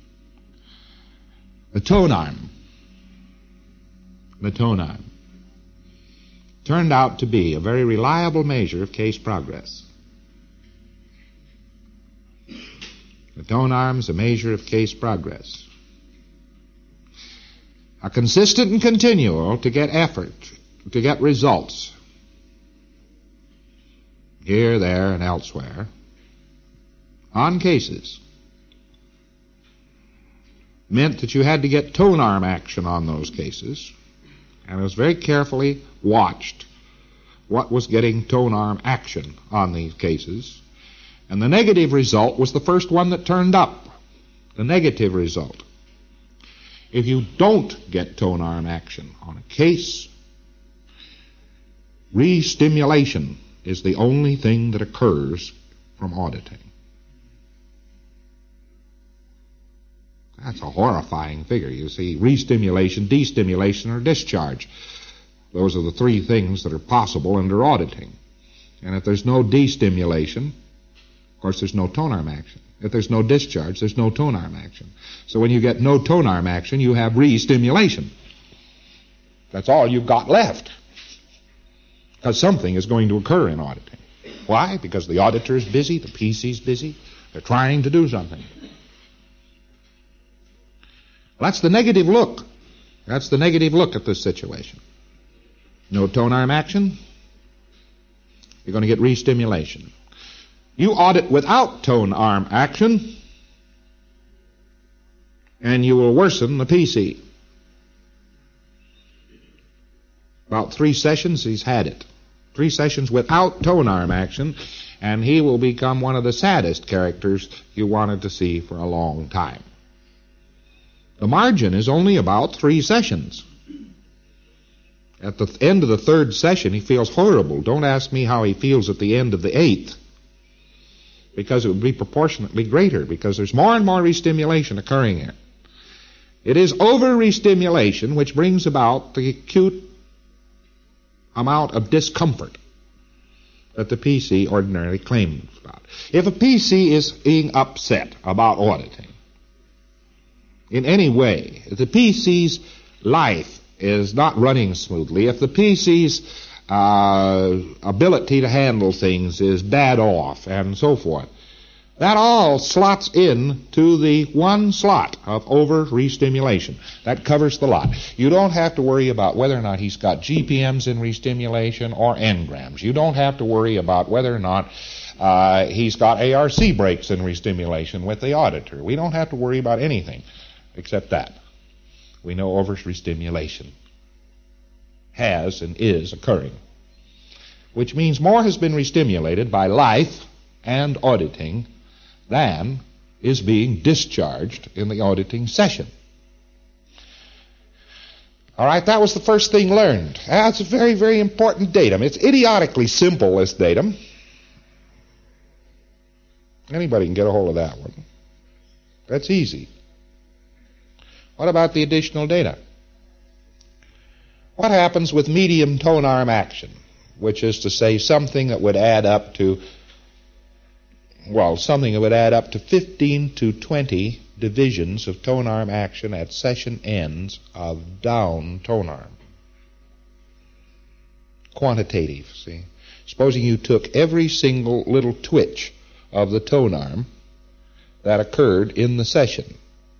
The tone arm, the tone arm, turned out to be a very reliable measure of case progress. The tone arm's a measure of case progress. A consistent and continual to get effort, to get results, here, there, and elsewhere, on cases, meant that you had to get tone arm action on those cases, and it was very carefully watched what was getting tone arm action on these cases, and the negative result was the first one that turned up, the negative result. If you don't get tone arm action on a case, re-stimulation is the only thing that occurs from auditing. That's a horrifying figure. You see, re-stimulation, destimulation, or discharge. Those are the three things that are possible under auditing. And if there's no destimulation, of course, there's no tone arm action. If there's no discharge, there's no tone arm action. So when you get no tone arm action, you have re-stimulation. That's all you've got left. Because something is going to occur in auditing. Why? Because the auditor is busy, the P C's busy, they're trying to do something. Well, that's the negative look. That's the negative look at this situation. No tone arm action, you're going to get re-stimulation. You audit without tone arm action, and you will worsen the P C. About three sessions, he's had it. Three sessions without tone arm action, and he will become one of the saddest characters you wanted to see for a long time. The margin is only about three sessions. At the end of the third session, he feels horrible. Don't ask me how he feels at the end of the eighth, because it would be proportionately greater, because there's more and more restimulation occurring here. It is over-restimulation which brings about the acute amount of discomfort that the P C ordinarily claims about. If a P C is being upset about auditing in any way, if the P C's life is not running smoothly, if the P C's uh, ability to handle things is bad off, and so forth, that all slots in to the one slot of over-restimulation. That covers the lot. You don't have to worry about whether or not he's got G P Ms in restimulation or engrams. You don't have to worry about whether or not uh, he's got A R C breaks in restimulation with the auditor. We don't have to worry about anything except that. We know over-restimulation has and is occurring, which means more has been restimulated by life and auditing than is being discharged in the auditing session. All right, that was the first thing learned. That's a very, very important datum. It's idiotically simple, this datum. Anybody can get a hold of that one. That's easy. What about the additional data? What happens with medium tone arm action, which is to say something that would add up to, well, something that would add up to fifteen to twenty divisions of tone arm action at session ends of down tone arm? Quantitative, see. Supposing you took every single little twitch of the tone arm that occurred in the session.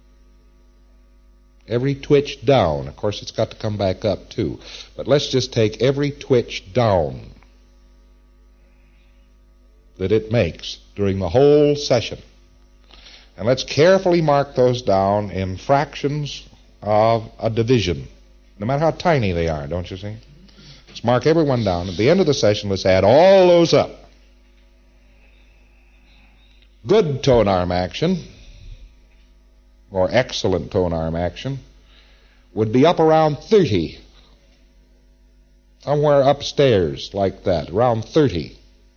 Every twitch down. Of course, it's got to come back up, too. But let's just take every twitch down that it makes during the whole session. And let's carefully mark those down in fractions of a division, no matter how tiny they are, don't you see? Let's mark every one down. At the end of the session, let's add all those up. Good tone arm action, or excellent tone arm action, would be up around thirty. Somewhere upstairs like that, around thirty.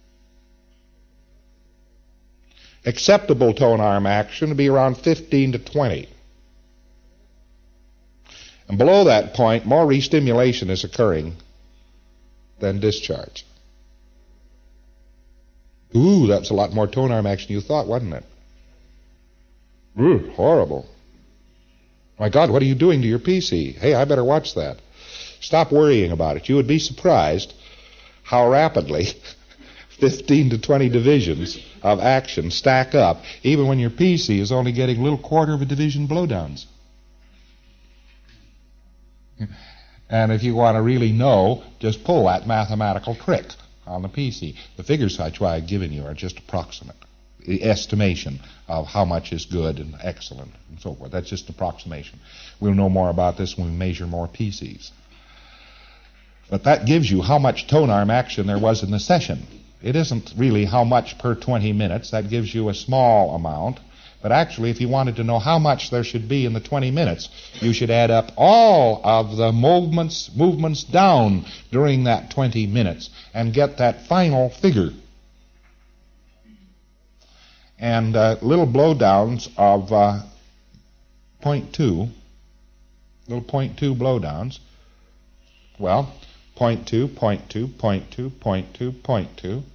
Acceptable tone arm action would be around fifteen to twenty. And below that point, more restimulation is occurring than discharge. Ooh, that's a lot more tone arm action than you thought, wasn't it? Ooh, horrible. My God, what are you doing to your P C? Hey, I better watch that. Stop worrying about it. You would be surprised how rapidly fifteen to twenty divisions of action stack up, even when your P C is only getting a little quarter of a division blowdowns. And if you want to really know, just pull that mathematical trick on the P C. The figures I try given you are just approximate. The estimation of how much is good and excellent and so forth. That's just approximation. We'll know more about this when we measure more P Cs. But that gives you how much tone arm action there was in the session. It isn't really how much per twenty minutes. That gives you a small amount. But actually, if you wanted to know how much there should be in the twenty minutes, you should add up all of the movements, movements down during that twenty minutes and get that final figure. And uh, little blowdowns of uh, point two, little point two blowdowns. Well, point two, point two, point two, point two, point two.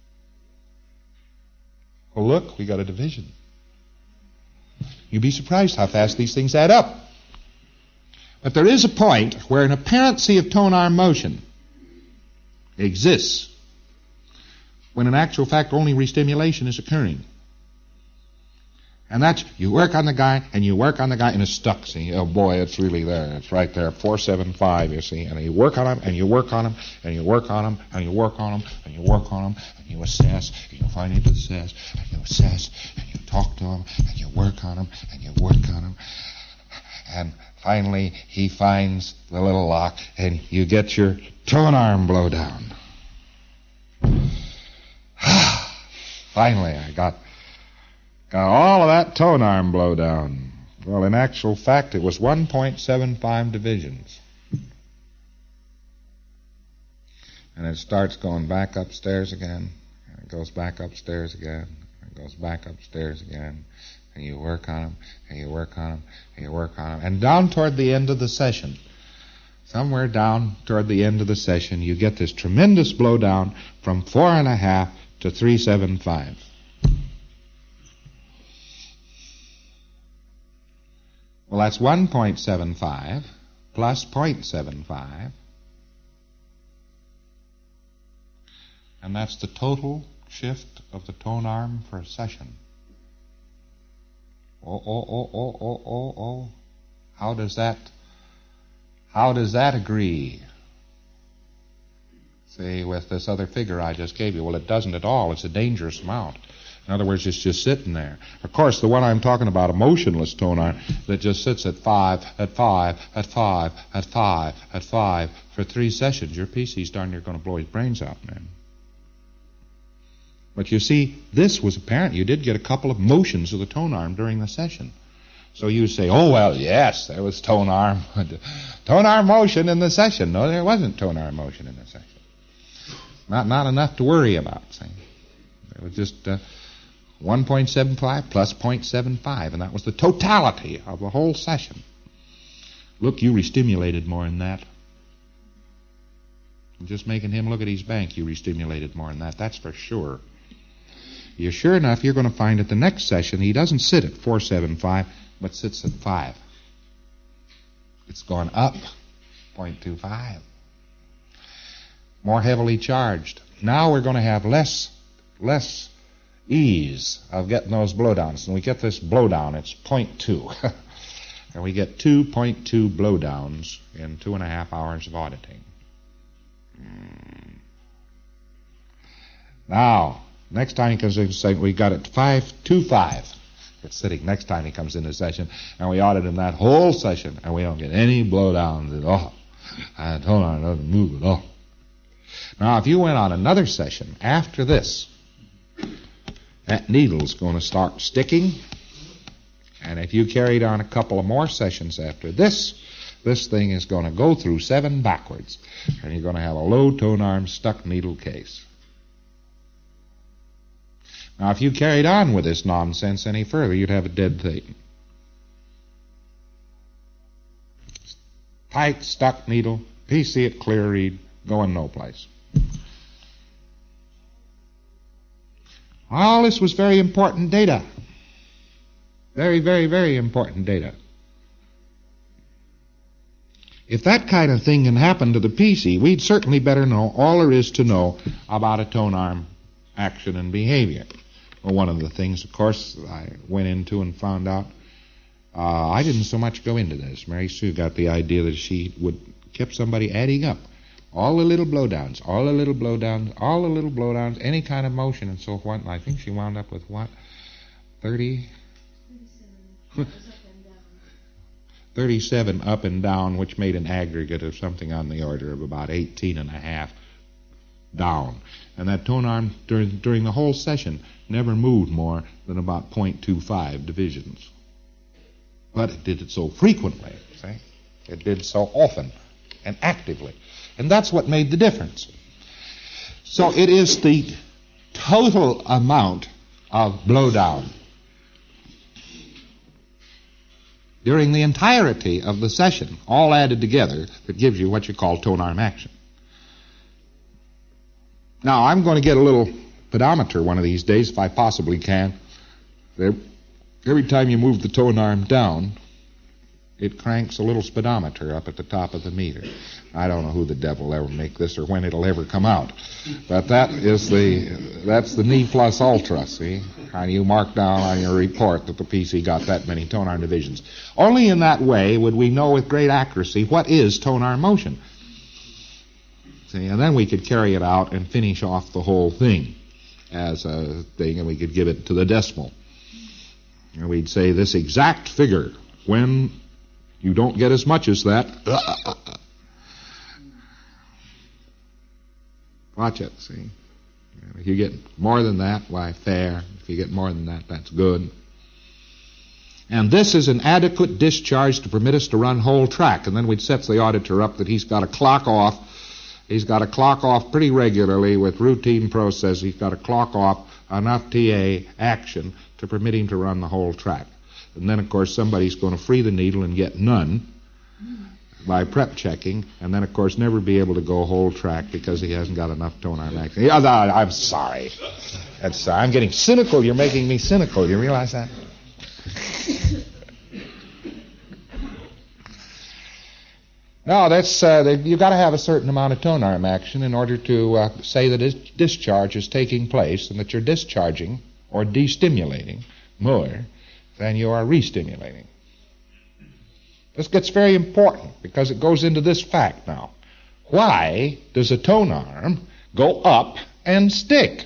Well, look, we got a division. You'd be surprised how fast these things add up. But there is a point where an apparency of tone arm motion exists when in actual fact only restimulation is occurring. And that's, you work on the guy, and you work on the guy, and it's stuck, see. Oh, boy, it's really there. It's right there, four seven five, you see. And you work on him, and you work on him, and you work on him, and you work on him, and you work on him, and you assess, and you finally assess, and you assess, and you talk to him, and you work on him, and you work on him. And finally, he finds the little lock, and you get your tone arm blowdown. Finally, I got... Got all of that tone arm blowdown. Well, in actual fact, it was one point seven five divisions. And it starts going back upstairs again, and it goes back upstairs again, and it goes back upstairs again, and you work on them, and you work on them, and you work on them. And down toward the end of the session, somewhere down toward the end of the session, you get this tremendous blowdown from four and a half to three seven five. Well, that's one point seven five plus zero point seven five. And that's the total shift of the tone arm for a session. Oh, oh, oh, oh, oh, oh, oh. How does that, how does that agree? See, with this other figure I just gave you. Well, it doesn't at all. It's a dangerous amount. In other words, it's just sitting there. Of course, the one I'm talking about, a motionless tone arm that just sits at five, at five, at five, at five, at five for three sessions. Your P C's darn near going to blow his brains out, man. But you see, this was apparent. You did get a couple of motions of the tone arm during the session. So you say, oh, well, yes, there was tone arm. Tone arm motion in the session. No, there wasn't tone arm motion in the session. Not not enough to worry about, see. It was just uh, one point seven five plus zero point seven five, and that was the totality of the whole session. Look, you re-stimulated more than that. Just making him look at his bank, you re-stimulated more than that. That's for sure. You're sure enough, you're going to find at the next session he doesn't sit at four seven five, but sits at five. It's gone up zero point two five. More heavily charged. Now we're going to have less, less ease of getting those blowdowns. And we get this blowdown, it's zero point two. And we get two point two blowdowns in two and a half hours of auditing. Now, next time he comes in, say we got it five two five. It's sitting next time he comes into session, and we audit him that whole session, and we don't get any blowdowns at all. And hold on, it doesn't move at all. Now, if you went on another session after this, that needle's going to start sticking, and if you carried on a couple of more sessions after this, this thing is going to go through seven backwards, and you're going to have a low tone arm stuck needle case. Now, if you carried on with this nonsense any further, you'd have a dead thing. Tight, stuck needle, P C at clear read, going no place. All this was very important data. Very, very, very important data. If that kind of thing can happen to the P C, we'd certainly better know all there is to know about a tone arm action and behavior. Well, one of the things, of course, I went into and found out, uh, I didn't so much go into this. Mary Sue got the idea that she would keep somebody adding up all the little blowdowns, all the little blowdowns, all the little blowdowns, any kind of motion and so forth. And I think she wound up with what? thirty? thirty-seven up and down, which made an aggregate of something on the order of about eighteen and a half down. And that tone arm during, during the whole session never moved more than about zero point two five divisions. But it did it so frequently, see? It did so often and actively. And that's what made the difference. So it is the total amount of blowdown during the entirety of the session, all added together, that gives you what you call tone arm action. Now, I'm going to get a little pedometer one of these days, if I possibly can. Every time you move the tone arm down, it cranks a little speedometer up at the top of the meter. I don't know who the devil will ever make this or when it'll ever come out. But that is the, that's the knee plus ultra, see? And you mark down on your report that the P C got that many tone arm divisions. Only in that way would we know with great accuracy what is tone arm motion. See, and then we could carry it out and finish off the whole thing as a thing, and we could give it to the decimal. And we'd say this exact figure, when you don't get as much as that, watch it, see. If you get more than that, why, fair. If you get more than that, that's good. And this is an adequate discharge to permit us to run whole track. And then we'd set the auditor up that he's got to clock off. He's got to clock off pretty regularly with routine process. He's got to clock off enough T A action to permit him to run the whole track. And then, of course, somebody's going to free the needle and get none by prep checking, and then, of course, never be able to go whole track because he hasn't got enough tone arm action. Yeah, I'm sorry. That's, uh, I'm getting cynical. You're making me cynical. You realize that? No, that's uh, you've got to have a certain amount of tone arm action in order to uh, say that his discharge is taking place and that you're discharging or destimulating more than you are restimulating. This gets very important because it goes into this fact now. Why does a tone arm go up and stick?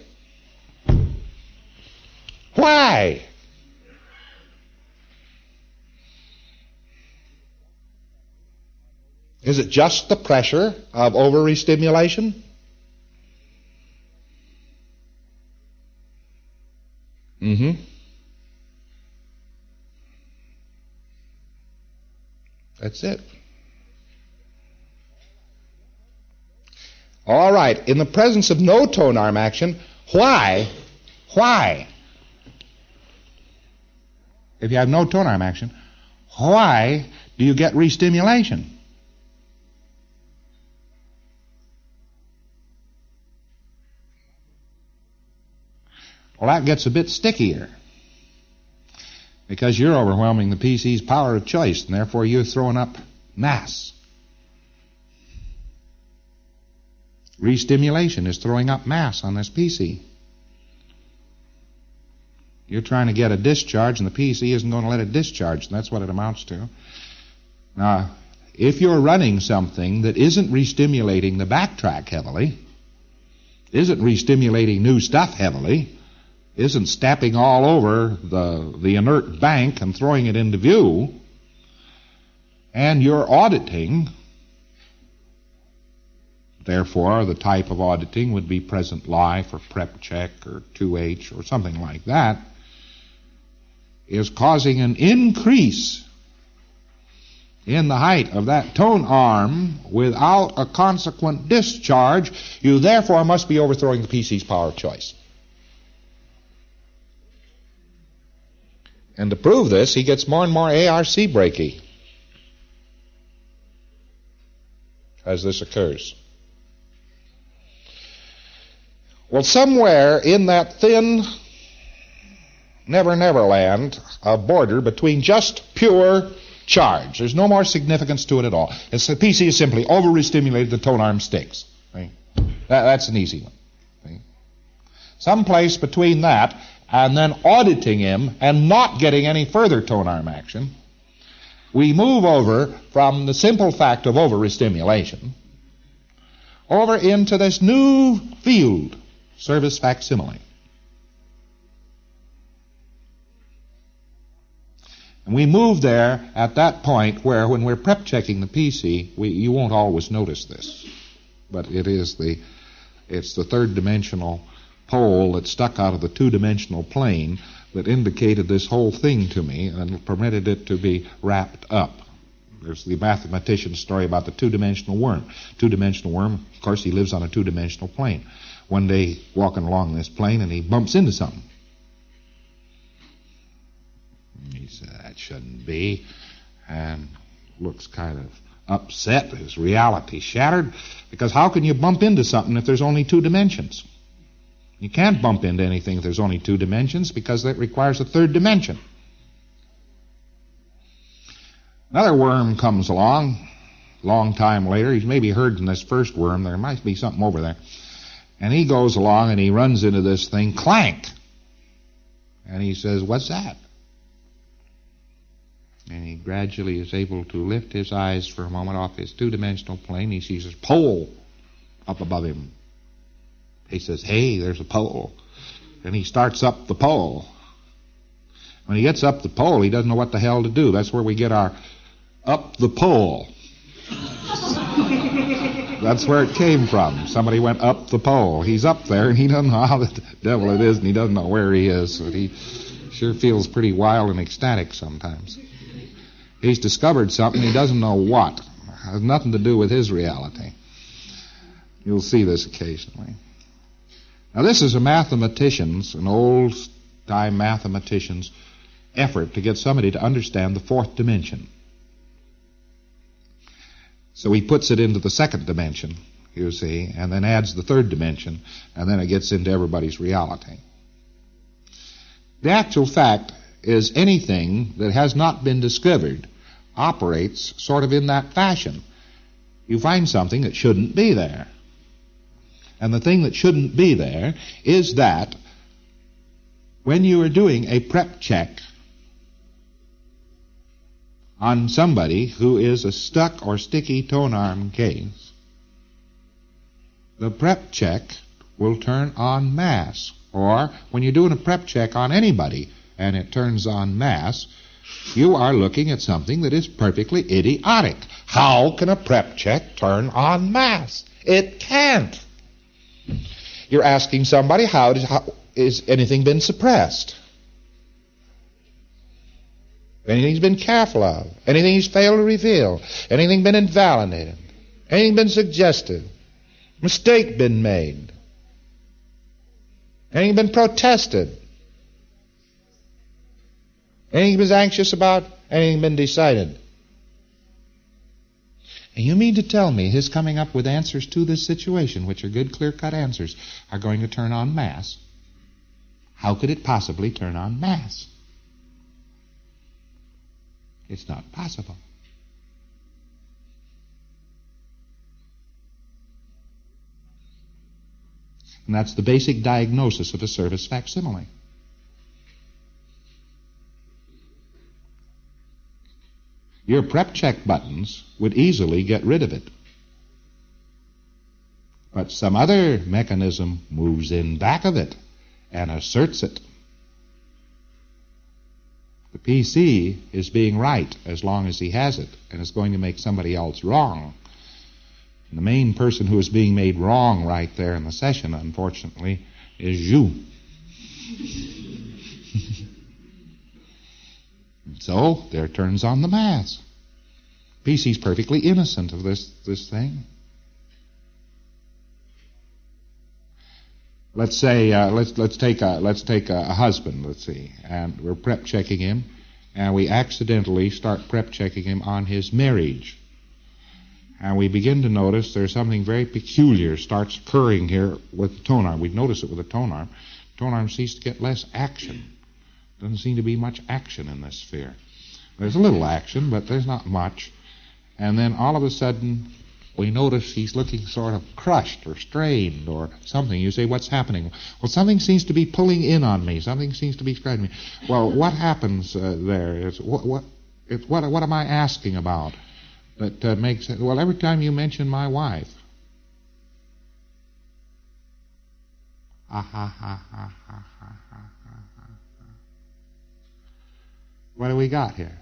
Why? Is it just the pressure of over-restimulation? Mm-hmm. That's it. All right. In the presence of no tone arm action, why? Why? If you have no tone arm action, why do you get restimulation? Well, that gets a bit stickier because you're overwhelming the P C's power of choice, and therefore you're throwing up mass. Restimulation is throwing up mass on this P C. You're trying to get a discharge, and the P C isn't going to let it discharge, and that's what it amounts to. Now, if you're running something that isn't restimulating the backtrack heavily, isn't restimulating new stuff heavily, isn't stepping all over the, the inert bank and throwing it into view, and you're auditing, therefore the type of auditing would be present life or prep check or two H or something like that, is causing an increase in the height of that tone arm without a consequent discharge, you therefore must be overthrowing the P C's power of choice. And to prove this, he gets more and more A R C breaky as this occurs. Well, somewhere in that thin never-never land, a border between just pure charge, there's no more significance to it at all. It's the P C is simply over-restimulated, the tone arm sticks. Right? That, that's an easy one. Right? Someplace between that and then auditing him and not getting any further tone arm action, we move over from the simple fact of over-restimulation over into this new field, service facsimile. And we move there at that point where when we're prep checking the P C, we, you won't always notice this, but it is the, it's the third dimensional pole that stuck out of the two-dimensional plane that indicated this whole thing to me and permitted it to be wrapped up. There's the mathematician's story about the two-dimensional worm. Two-dimensional worm, of course, he lives on a two-dimensional plane. One day, walking along this plane, and he bumps into something. He said, that shouldn't be, and looks kind of upset. His reality shattered, because how can you bump into something if there's only two dimensions? You can't bump into anything if there's only two dimensions, because that requires a third dimension. Another worm comes along, long time later. He's maybe heard from this first worm. There might be something over there. And he goes along and he runs into this thing, clank. And he says, what's that? And he gradually is able to lift his eyes for a moment off his two-dimensional plane. He sees this pole up above him. He says, hey, there's a pole. And he starts up the pole. When he gets up the pole, he doesn't know what the hell to do. That's where we get our up the pole. That's where it came from. Somebody went up the pole. He's up there, and he doesn't know how the devil it is, and he doesn't know where he is. So he Sure feels pretty wild and ecstatic sometimes. He's discovered something, he doesn't know what. It has nothing to do with his reality. You'll see this occasionally. Now this is a mathematician's, an old-time mathematician's effort to get somebody to understand the fourth dimension. So he puts it into the second dimension, you see, and then adds the third dimension, and then it gets into everybody's reality. The actual fact is anything that has not been discovered operates sort of in that fashion. You find something that shouldn't be there. And the thing that shouldn't be there is that when you are doing a prep check on somebody who is a stuck or sticky tone arm case, the prep check will turn en masse. Or when you're doing a prep check on anybody and it turns en masse, you are looking at something that is perfectly idiotic. How can a prep check turn en masse? It can't. You're asking somebody, how does how, is anything been suppressed? Anything's been careful of? Anything he's failed to reveal? Anything been invalidated? Anything been suggested? Mistake been made? Anything been protested? Anything been anxious about? Anything been decided? And you mean to tell me his coming up with answers to this situation, which are good, clear-cut answers, are going to turn en masse? How could it possibly turn en masse? It's not possible. And that's the basic diagnosis of a service facsimile. Your prep check buttons would easily get rid of it. But some other mechanism moves in back of it and asserts it. The P C is being right as long as he has it, and is going to make somebody else wrong. And the main person who is being made wrong right there in the session, unfortunately, is you. So, there turns on the mass. P C's perfectly innocent of this, this thing. Let's say, uh, let's let's take a let's take a, a husband. Let's see, and we're prep checking him, and we accidentally start prep checking him on his marriage, and we begin to notice there's something very peculiar starts occurring here with the tone arm. We'd notice it with the tone arm. Tone arm seems to get less action. Doesn't seem to be much action in this sphere. There's a little action, but there's not much. And then all of a sudden, we notice he's looking sort of crushed or strained or something. You say, what's happening? Well, something seems to be pulling in on me. Something seems to be scratching me. Well, what happens uh, there? It's, what, what, it's, what, what am I asking about that uh, makes it? Well, every time you mention my wife. Ha, ha, ha, ha, ha, ha, ha, ha. What do we got here?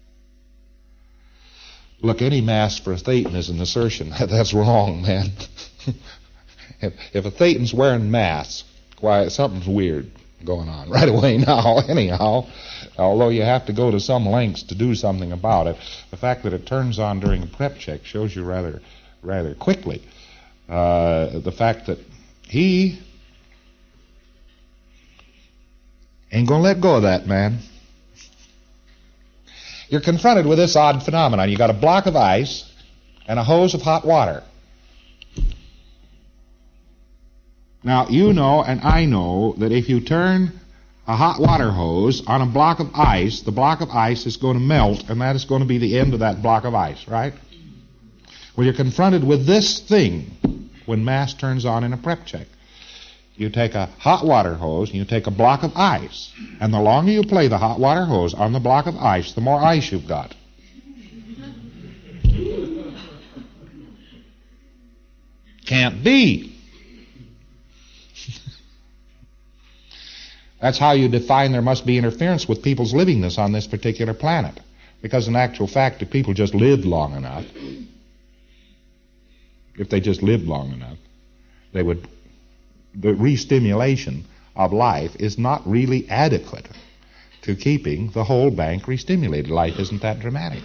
Look, any mass for a thetan is an assertion. That's wrong, man. if, if a thetan's wearing masks, why, something's weird going on right away now, anyhow. Although you have to go to some lengths to do something about it, the fact that it turns on during a prep check shows you rather, rather quickly uh, the fact that he ain't going to let go of that, man. You're confronted with this odd phenomenon. You got a block of ice and a hose of hot water. Now, you know and I know that if you turn a hot water hose on a block of ice, the block of ice is going to melt, and that is going to be the end of that block of ice, right? Well, you're confronted with this thing when mass turns on in a prep check. You take a hot water hose and you take a block of ice. And the longer you play the hot water hose on the block of ice, the more ice you've got. Can't be. That's how you define there must be interference with people's livingness on this particular planet. Because in actual fact, if people just lived long enough, if they just lived long enough, they would... the re-stimulation of life is not really adequate to keeping the whole bank restimulated. Life isn't that dramatic.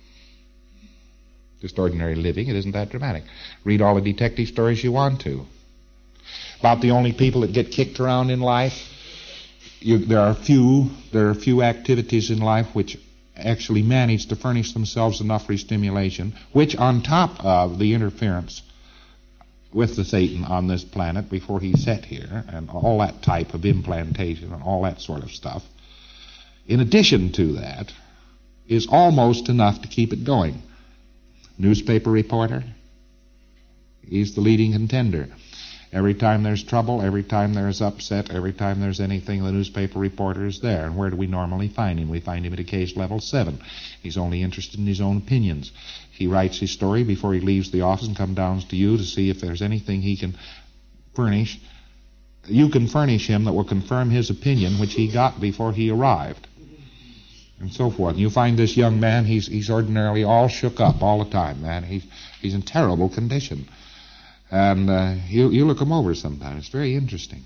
Just ordinary living, it isn't that dramatic. Read all the detective stories you want to. About the only people that get kicked around in life, you, there are few, there are few activities in life which actually manage to furnish themselves enough restimulation, which on top of the interference with the Satan on this planet before he set here, and all that type of implantation and all that sort of stuff, in addition to that, is almost enough to keep it going. Newspaper reporter, he's the leading contender. Every time there's trouble, every time there's upset, every time there's anything, the newspaper reporter is there. And where do we normally find him? We find him at a case level seven. He's only interested in his own opinions. He writes his story before he leaves the office and comes down to you to see if there's anything he can furnish. You can furnish him that will confirm his opinion, which he got before he arrived. And so forth. And you find this young man, he's he's ordinarily all shook up all the time, man. He's, he's in terrible condition. And uh, you, you look him over sometimes. It's very interesting.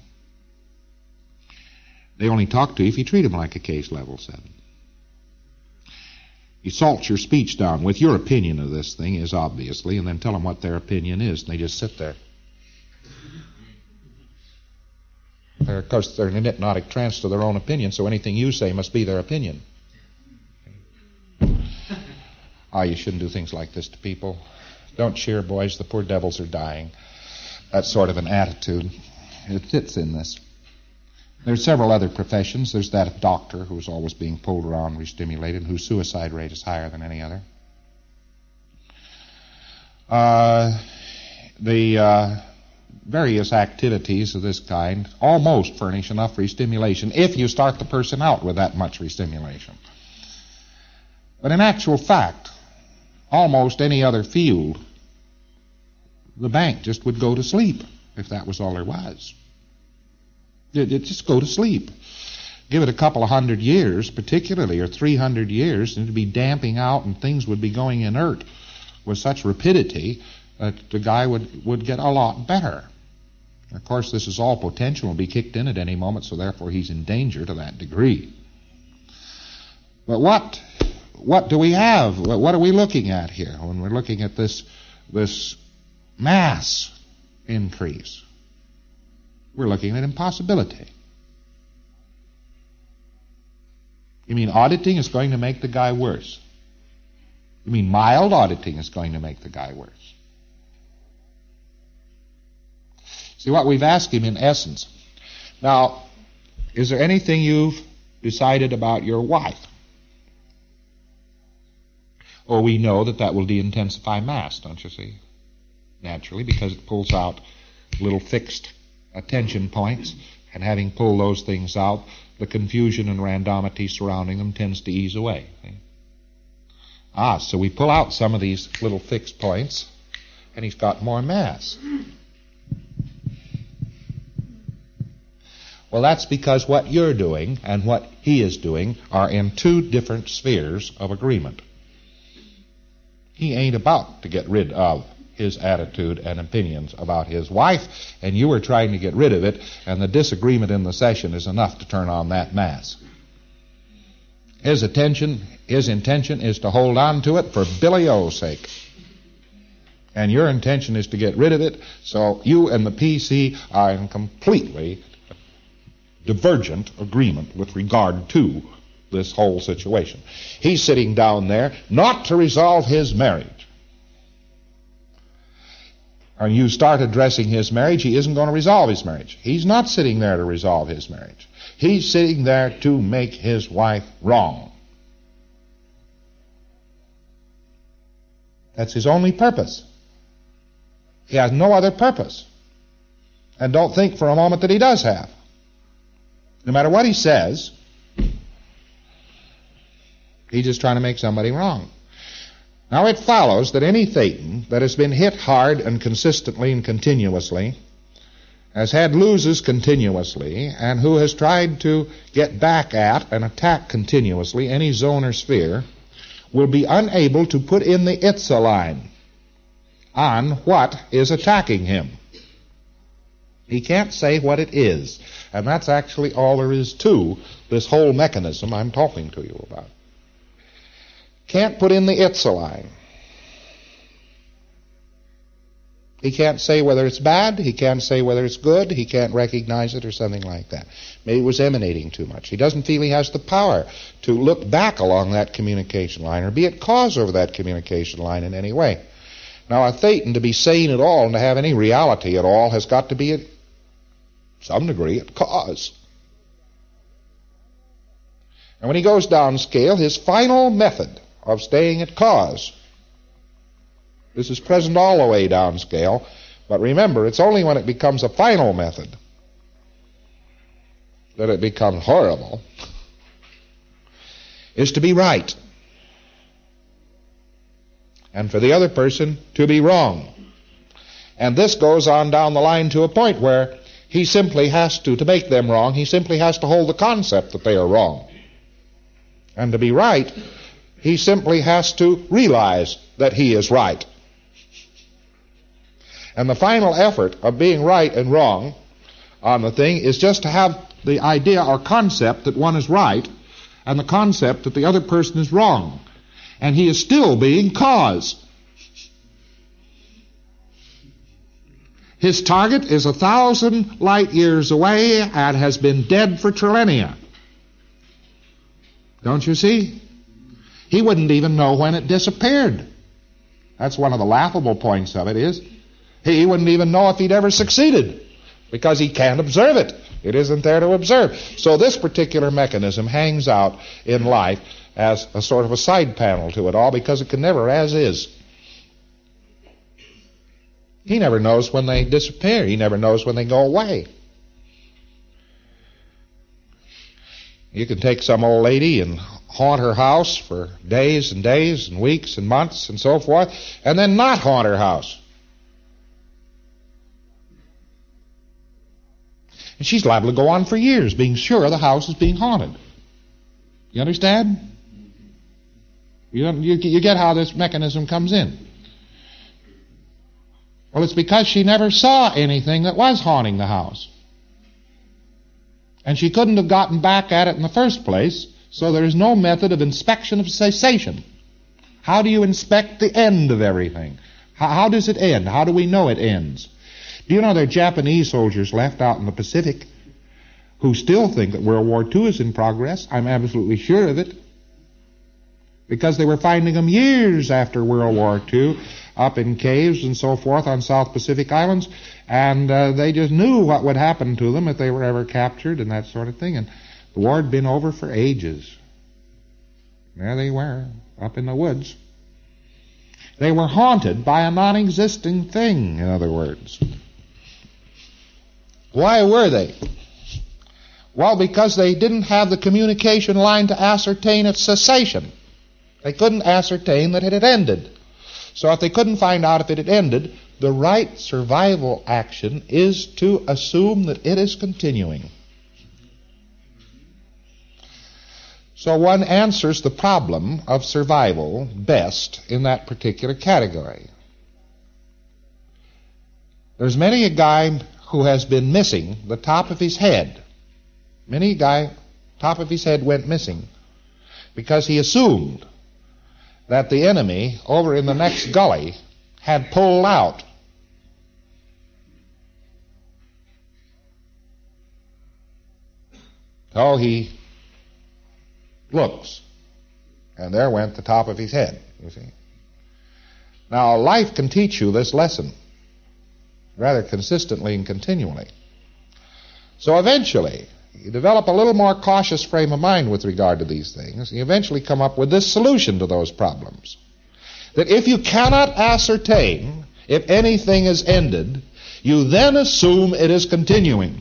They only talk to you if you treat him like a case level seven. You salt your speech down with your opinion of this thing is obviously, and then tell them what their opinion is, and they just sit there. They're, of course, they're in a hypnotic trance to their own opinion, so anything you say must be their opinion. Ah, you shouldn't do things like this to people. Don't cheer, boys, the poor devils are dying. That sort of an attitude. It fits in this. There's several other professions. There's that of doctor, who's always being pulled around, restimulated, whose suicide rate is higher than any other. Uh, the uh, various activities of this kind almost furnish enough restimulation if you start the person out with that much restimulation. But in actual fact, almost any other field, the bank just would go to sleep if that was all there was. It'd just go to sleep. Give it a couple of hundred years, particularly, or three hundred years, and it'd be damping out and things would be going inert with such rapidity that the guy would, would get a lot better. Of course, this is all potential and will be kicked in at any moment, so therefore he's in danger to that degree. But what... What do we have? What are we looking at here when we're looking at this, this mass increase? We're looking at impossibility. You mean auditing is going to make the guy worse? You mean mild auditing is going to make the guy worse? See, what we've asked him in essence. Now, is there anything you've decided about your wife? Or we know that that will de-intensify mass, don't you see? Naturally, because it pulls out little fixed attention points, and having pulled those things out, the confusion and randomity surrounding them tends to ease away. See? Ah, so we pull out some of these little fixed points, and he's got more mass. Well, that's because what you're doing and what he is doing are in two different spheres of agreement. He ain't about to get rid of his attitude and opinions about his wife, and you are trying to get rid of it, and the disagreement in the session is enough to turn on that mass. His attention, his intention is to hold on to it for Billy O's sake. And your intention is to get rid of it, so you and the P C are in completely divergent agreement with regard to this whole situation. He's sitting down there not to resolve his marriage. And you start addressing his marriage, he isn't going to resolve his marriage. He's not sitting there to resolve his marriage. He's sitting there to make his wife wrong. That's his only purpose. He has no other purpose. And don't think for a moment that he does have. No matter what he says, he's just trying to make somebody wrong. Now it follows that any Thetan that has been hit hard and consistently and continuously, has had loses continuously, and who has tried to get back at and attack continuously any zone or sphere, will be unable to put in the Itza line on what is attacking him. He can't say what it is. And that's actually all there is to this whole mechanism I'm talking to you about. Can't put in the Itzaline. He can't say whether it's bad. He can't say whether it's good. He can't recognize it or something like that. Maybe it was emanating too much. He doesn't feel he has the power to look back along that communication line or be at cause over that communication line in any way. Now, a thetan, to be sane at all and to have any reality at all, has got to be at some degree at cause. And when he goes downscale, his final method of staying at cause, this is present all the way downscale, but remember, it's only when it becomes a final method that it becomes horrible, is to be right. And for the other person to be wrong. And this goes on down the line to a point where he simply has to, to make them wrong, he simply has to hold the concept that they are wrong. And to be right, he simply has to realize that he is right. And the final effort of being right and wrong on the thing is just to have the idea or concept that one is right and the concept that the other person is wrong. And he is still being cause. His target is a thousand light years away and has been dead for trillennia. Don't you see? He wouldn't even know when it disappeared. That's one of the laughable points of it is, he wouldn't even know if he'd ever succeeded because he can't observe it. It isn't there to observe. So this particular mechanism hangs out in life as a sort of a side panel to it all because it can never as is. He never knows when they disappear. He never knows when they go away. You can take some old lady and haunt her house for days and days and weeks and months and so forth, and then not haunt her house. And she's liable to go on for years being sure the house is being haunted. You understand? You, you, you get how this mechanism comes in. Well, it's because she never saw anything that was haunting the house. And she couldn't have gotten back at it in the first place, so there is no method of inspection of cessation. How do you inspect the end of everything? How, how does it end? How do we know it ends? Do you know there are Japanese soldiers left out in the Pacific who still think that World War Two is in progress? I'm absolutely sure of it. Because they were finding them years after World War Two up in caves and so forth on South Pacific Islands, and uh, they just knew what would happen to them if they were ever captured and that sort of thing. And the war had been over for ages. There they were, up in the woods. They were haunted by a non-existing thing, in other words. Why were they? Well, because they didn't have the communication line to ascertain its cessation. They couldn't ascertain that it had ended. So if they couldn't find out if it had ended, the right survival action is to assume that it is continuing. So one answers the problem of survival best in that particular category. There's many a guy who has been missing the top of his head. Many a guy, top of his head went missing because he assumed that the enemy over in the next gully had pulled out. So he looks, and there went the top of his head, you see. Now, life can teach you this lesson rather consistently and continually. So eventually, you develop a little more cautious frame of mind with regard to these things. You eventually come up with this solution to those problems. That if you cannot ascertain if anything is ended, you then assume it is continuing.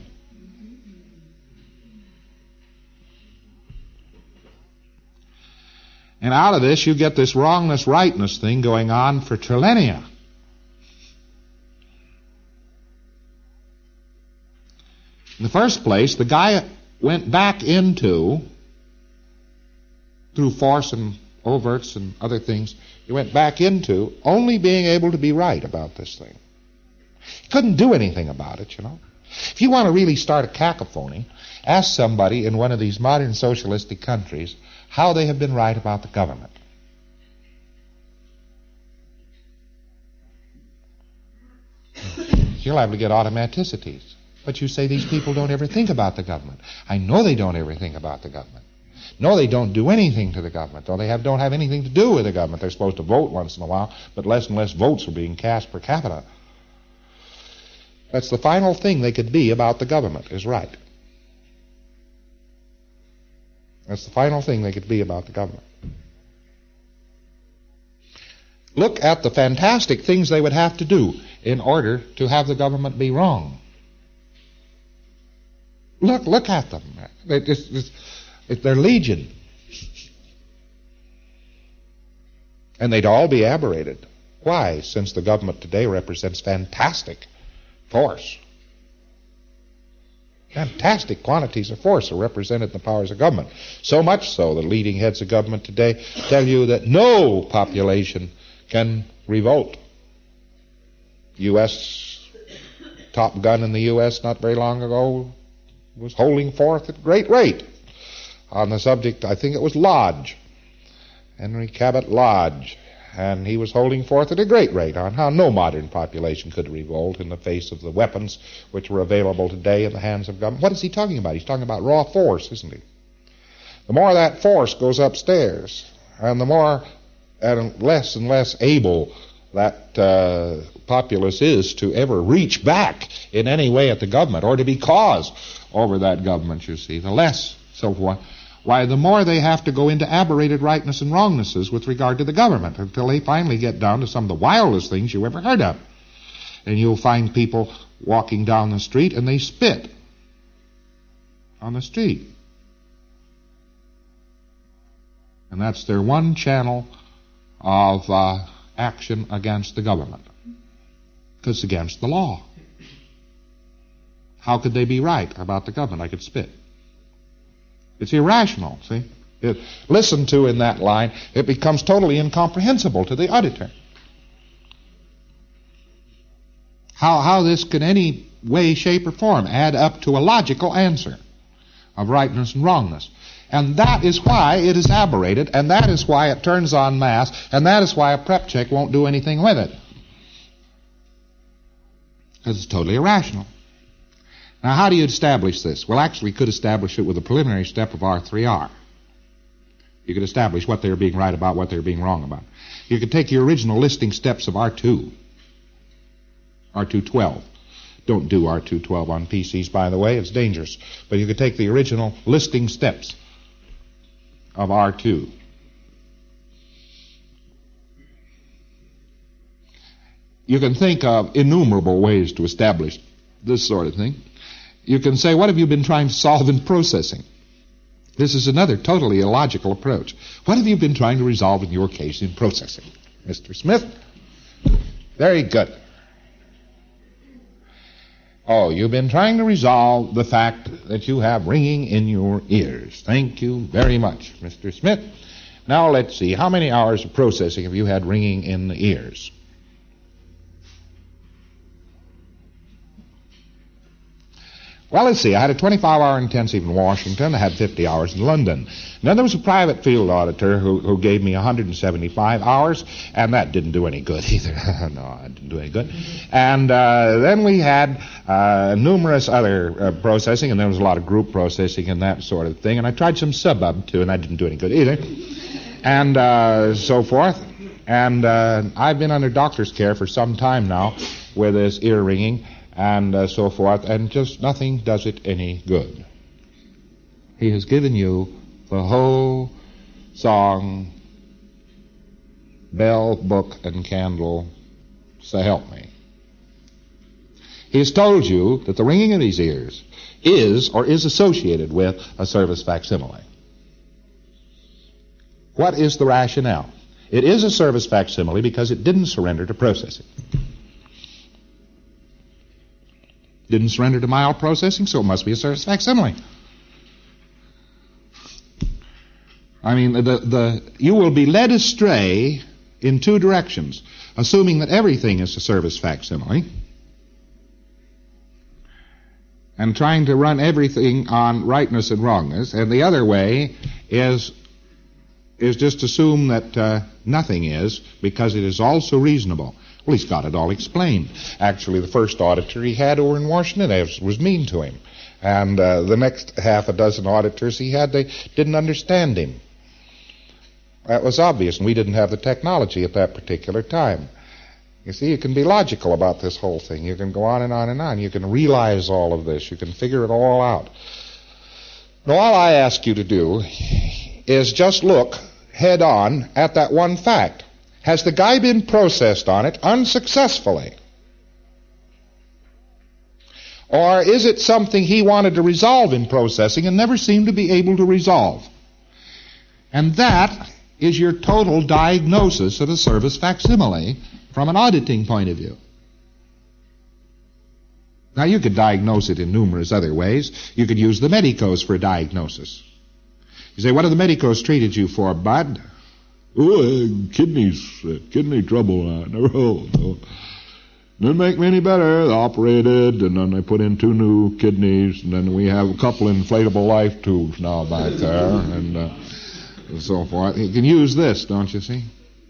And out of this, you get this wrongness, rightness thing going on for trillennia. In the first place, the guy went back into, through force and overts and other things, he went back into only being able to be right about this thing. He couldn't do anything about it, you know. If you want to really start a cacophony, ask somebody in one of these modern socialistic countries how they have been right about the government. You'll have to get automaticities. But you say these people don't ever think about the government. I know they don't ever think about the government. No, they don't do anything to the government, or they have, don't have anything to do with the government. They're supposed to vote once in a while, but less and less votes are being cast per capita. That's the final thing they could be about the government, is right. That's the final thing they could be about the government. Look at the fantastic things they would have to do in order to have the government be wrong. Look, look at them. They, it's, it's, it's, they're legion. And they'd all be aberrated. Why? Since the government today represents fantastic force. Fantastic quantities of force are represented in the powers of government. So much so that leading heads of government today tell you that no population can revolt. U S Top Gun in the U S not very long ago was holding forth at great rate on the subject, I think it was Lodge, Henry Cabot Lodge, and he was holding forth at a great rate on how no modern population could revolt in the face of the weapons which were available today in the hands of government. What is he talking about? He's talking about raw force, isn't he? The more that force goes upstairs, and the more and less and less able that uh, populace is to ever reach back in any way at the government or to be cause over that government, you see, the less so forth. Why, the more they have to go into aberrated rightness and wrongnesses with regard to the government until they finally get down to some of the wildest things you ever heard of. And you'll find people walking down the street and they spit on the street. And that's their one channel of uh, action against the government. Because it's against the law. How could they be right about the government? I could spit. It's irrational, see? It, listened to in that line, it becomes totally incomprehensible to the auditor. How, how this can any way, shape, or form add up to a logical answer of rightness and wrongness. And that is why it is aberrated, and that is why it turns en masse, and that is why a prep check won't do anything with it. Because it's totally irrational. Now, how do you establish this? Well, actually, you could establish it with a preliminary step of R three R. You could establish what they were being right about, what they were being wrong about. You could take your original listing steps of R two, R two twelve. Don't do R two twelve on P Cs, by the way. It's dangerous. But you could take the original listing steps of R two. You can think of innumerable ways to establish this sort of thing. You can say, what have you been trying to solve in processing? This is another totally illogical approach. What have you been trying to resolve in your case in processing, Mister Smith? Very good. Oh, you've been trying to resolve the fact that you have ringing in your ears. Thank you very much, Mister Smith. Now let's see, how many hours of processing have you had ringing in the ears? Well, let's see. I had a twenty-five hour intensive in Washington. I had fifty hours in London. Then there was a private field auditor who, who gave me one hundred seventy-five hours, and that didn't do any good either. No, it didn't do any good. And uh, then we had uh, numerous other uh, processing, and there was a lot of group processing and that sort of thing. And I tried some subbub, too, and that didn't do any good either. And uh, so forth. And uh, I've been under doctor's care for some time now with this ear ringing. And uh, so forth, and just nothing does it any good. He has given you the whole song, bell, book, and candle, so help me. He has told you that the ringing of these ears is or is associated with a service facsimile. What is the rationale? It is a service facsimile because it didn't surrender to processing. Didn't surrender to mild processing, so it must be a service facsimile. I mean, the, the, you will be led astray in two directions, assuming that everything is a service facsimile, and trying to run everything on rightness and wrongness, and the other way is is just assume that uh, nothing is, because it is also reasonable. Well, he's got it all explained. Actually, the first auditor he had over in Washington was mean to him, and uh, the next half a dozen auditors he had, they didn't understand him. That was obvious, and we didn't have the technology at that particular time. You see, you can be logical about this whole thing. You can go on and on and on. You can realize all of this. You can figure it all out. Now, all I ask you to do is just look head on at that one fact. Has the guy been processed on it unsuccessfully? Or is it something he wanted to resolve in processing and never seemed to be able to resolve? And that is your total diagnosis of a service facsimile from an auditing point of view. Now, you could diagnose it in numerous other ways. You could use the medicos for a diagnosis. You say, what have the medicos treated you for, Bud? Oh, uh, kidneys, uh, kidney trouble. Uh, no, no. Didn't make me any better. They operated, and then they put in two new kidneys, and then we have a couple inflatable life tubes now back there, and, uh, and so forth. You can use this, don't you see?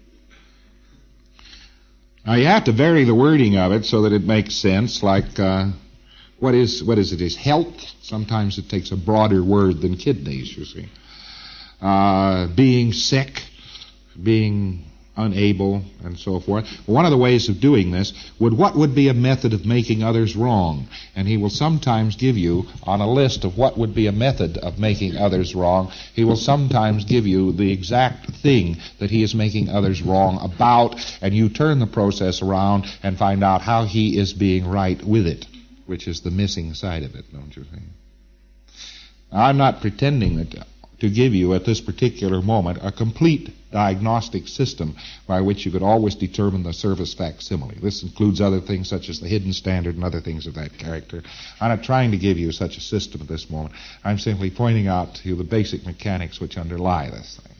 Now, you have to vary the wording of it so that it makes sense, like, uh, what is what is it? Is health? Sometimes it takes a broader word than kidneys, you see. Uh, being sick, being unable, and so forth. One of the ways of doing this would, what would be a method of making others wrong? And he will sometimes give you, on a list of what would be a method of making others wrong, he will sometimes give you the exact thing that he is making others wrong about, and you turn the process around and find out how he is being right with it, which is the missing side of it, don't you think? Now, I'm not pretending that to give you at this particular moment a complete diagnostic system by which you could always determine the service facsimile. This includes other things such as the hidden standard and other things of that character. I'm not trying to give you such a system at this moment. I'm simply pointing out to you the basic mechanics which underlie this thing.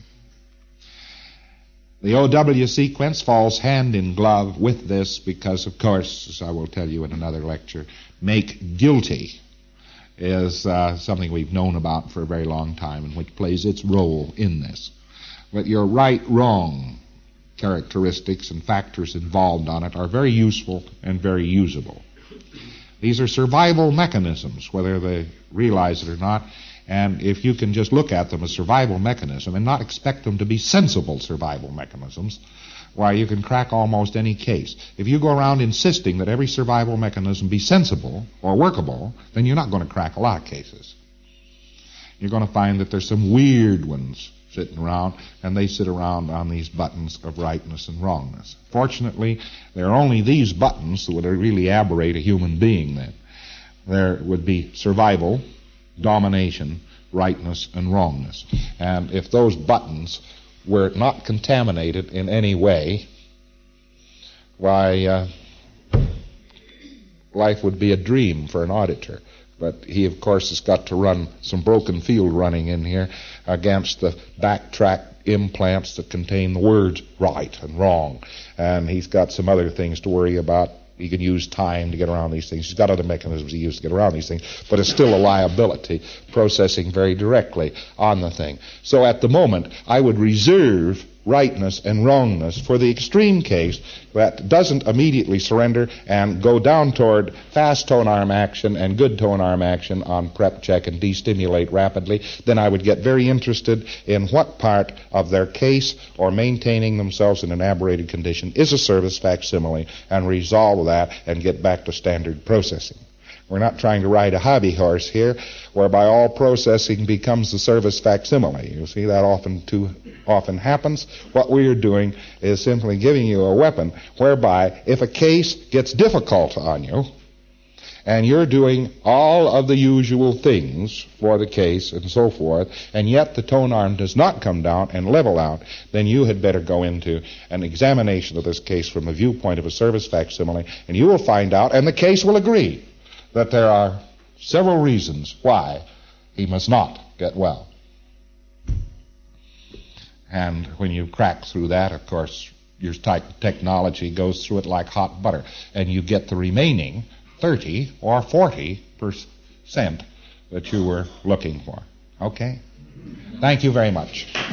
The O W sequence falls hand in glove with this because, of course, as I will tell you in another lecture, make guilty is uh, something we've known about for a very long time and which plays its role in this. But your right-wrong characteristics and factors involved on it are very useful and very usable. These are survival mechanisms, whether they realize it or not, and if you can just look at them as survival mechanism and not expect them to be sensible survival mechanisms, why, you can crack almost any case. If you go around insisting that every survival mechanism be sensible or workable, then you're not going to crack a lot of cases. You're going to find that there's some weird ones sitting around, and they sit around on these buttons of rightness and wrongness. Fortunately, there are only these buttons that would really aberrate a human being then. There would be survival, domination, rightness, and wrongness. And if those buttons were not contaminated in any way, why, uh, life would be a dream for an auditor. But he, of course, has got to run some broken field running in here against the backtrack implants that contain the words right and wrong. And he's got some other things to worry about. He can use time to get around these things. He's got other mechanisms he uses to get around these things, but it's still a liability, processing very directly on the thing. So at the moment, I would reserve rightness and wrongness for the extreme case that doesn't immediately surrender and go down toward fast tone arm action and good tone arm action on prep check and destimulate rapidly. Then I would get very interested in what part of their case or maintaining themselves in an aberrated condition is a service facsimile and resolve that and get back to standard processing. We're not trying to ride a hobby horse here, whereby all processing becomes the service facsimile. You see, that often too often happens. What we are doing is simply giving you a weapon whereby if a case gets difficult on you, and you're doing all of the usual things for the case and so forth, and yet the tone arm does not come down and level out, then you had better go into an examination of this case from the viewpoint of a service facsimile, and you will find out, and the case will agree, that there are several reasons why he must not get well. And when you crack through that, of course, your type technology goes through it like hot butter, and you get the remaining thirty or forty scent that you were looking for. Okay? Thank you very much.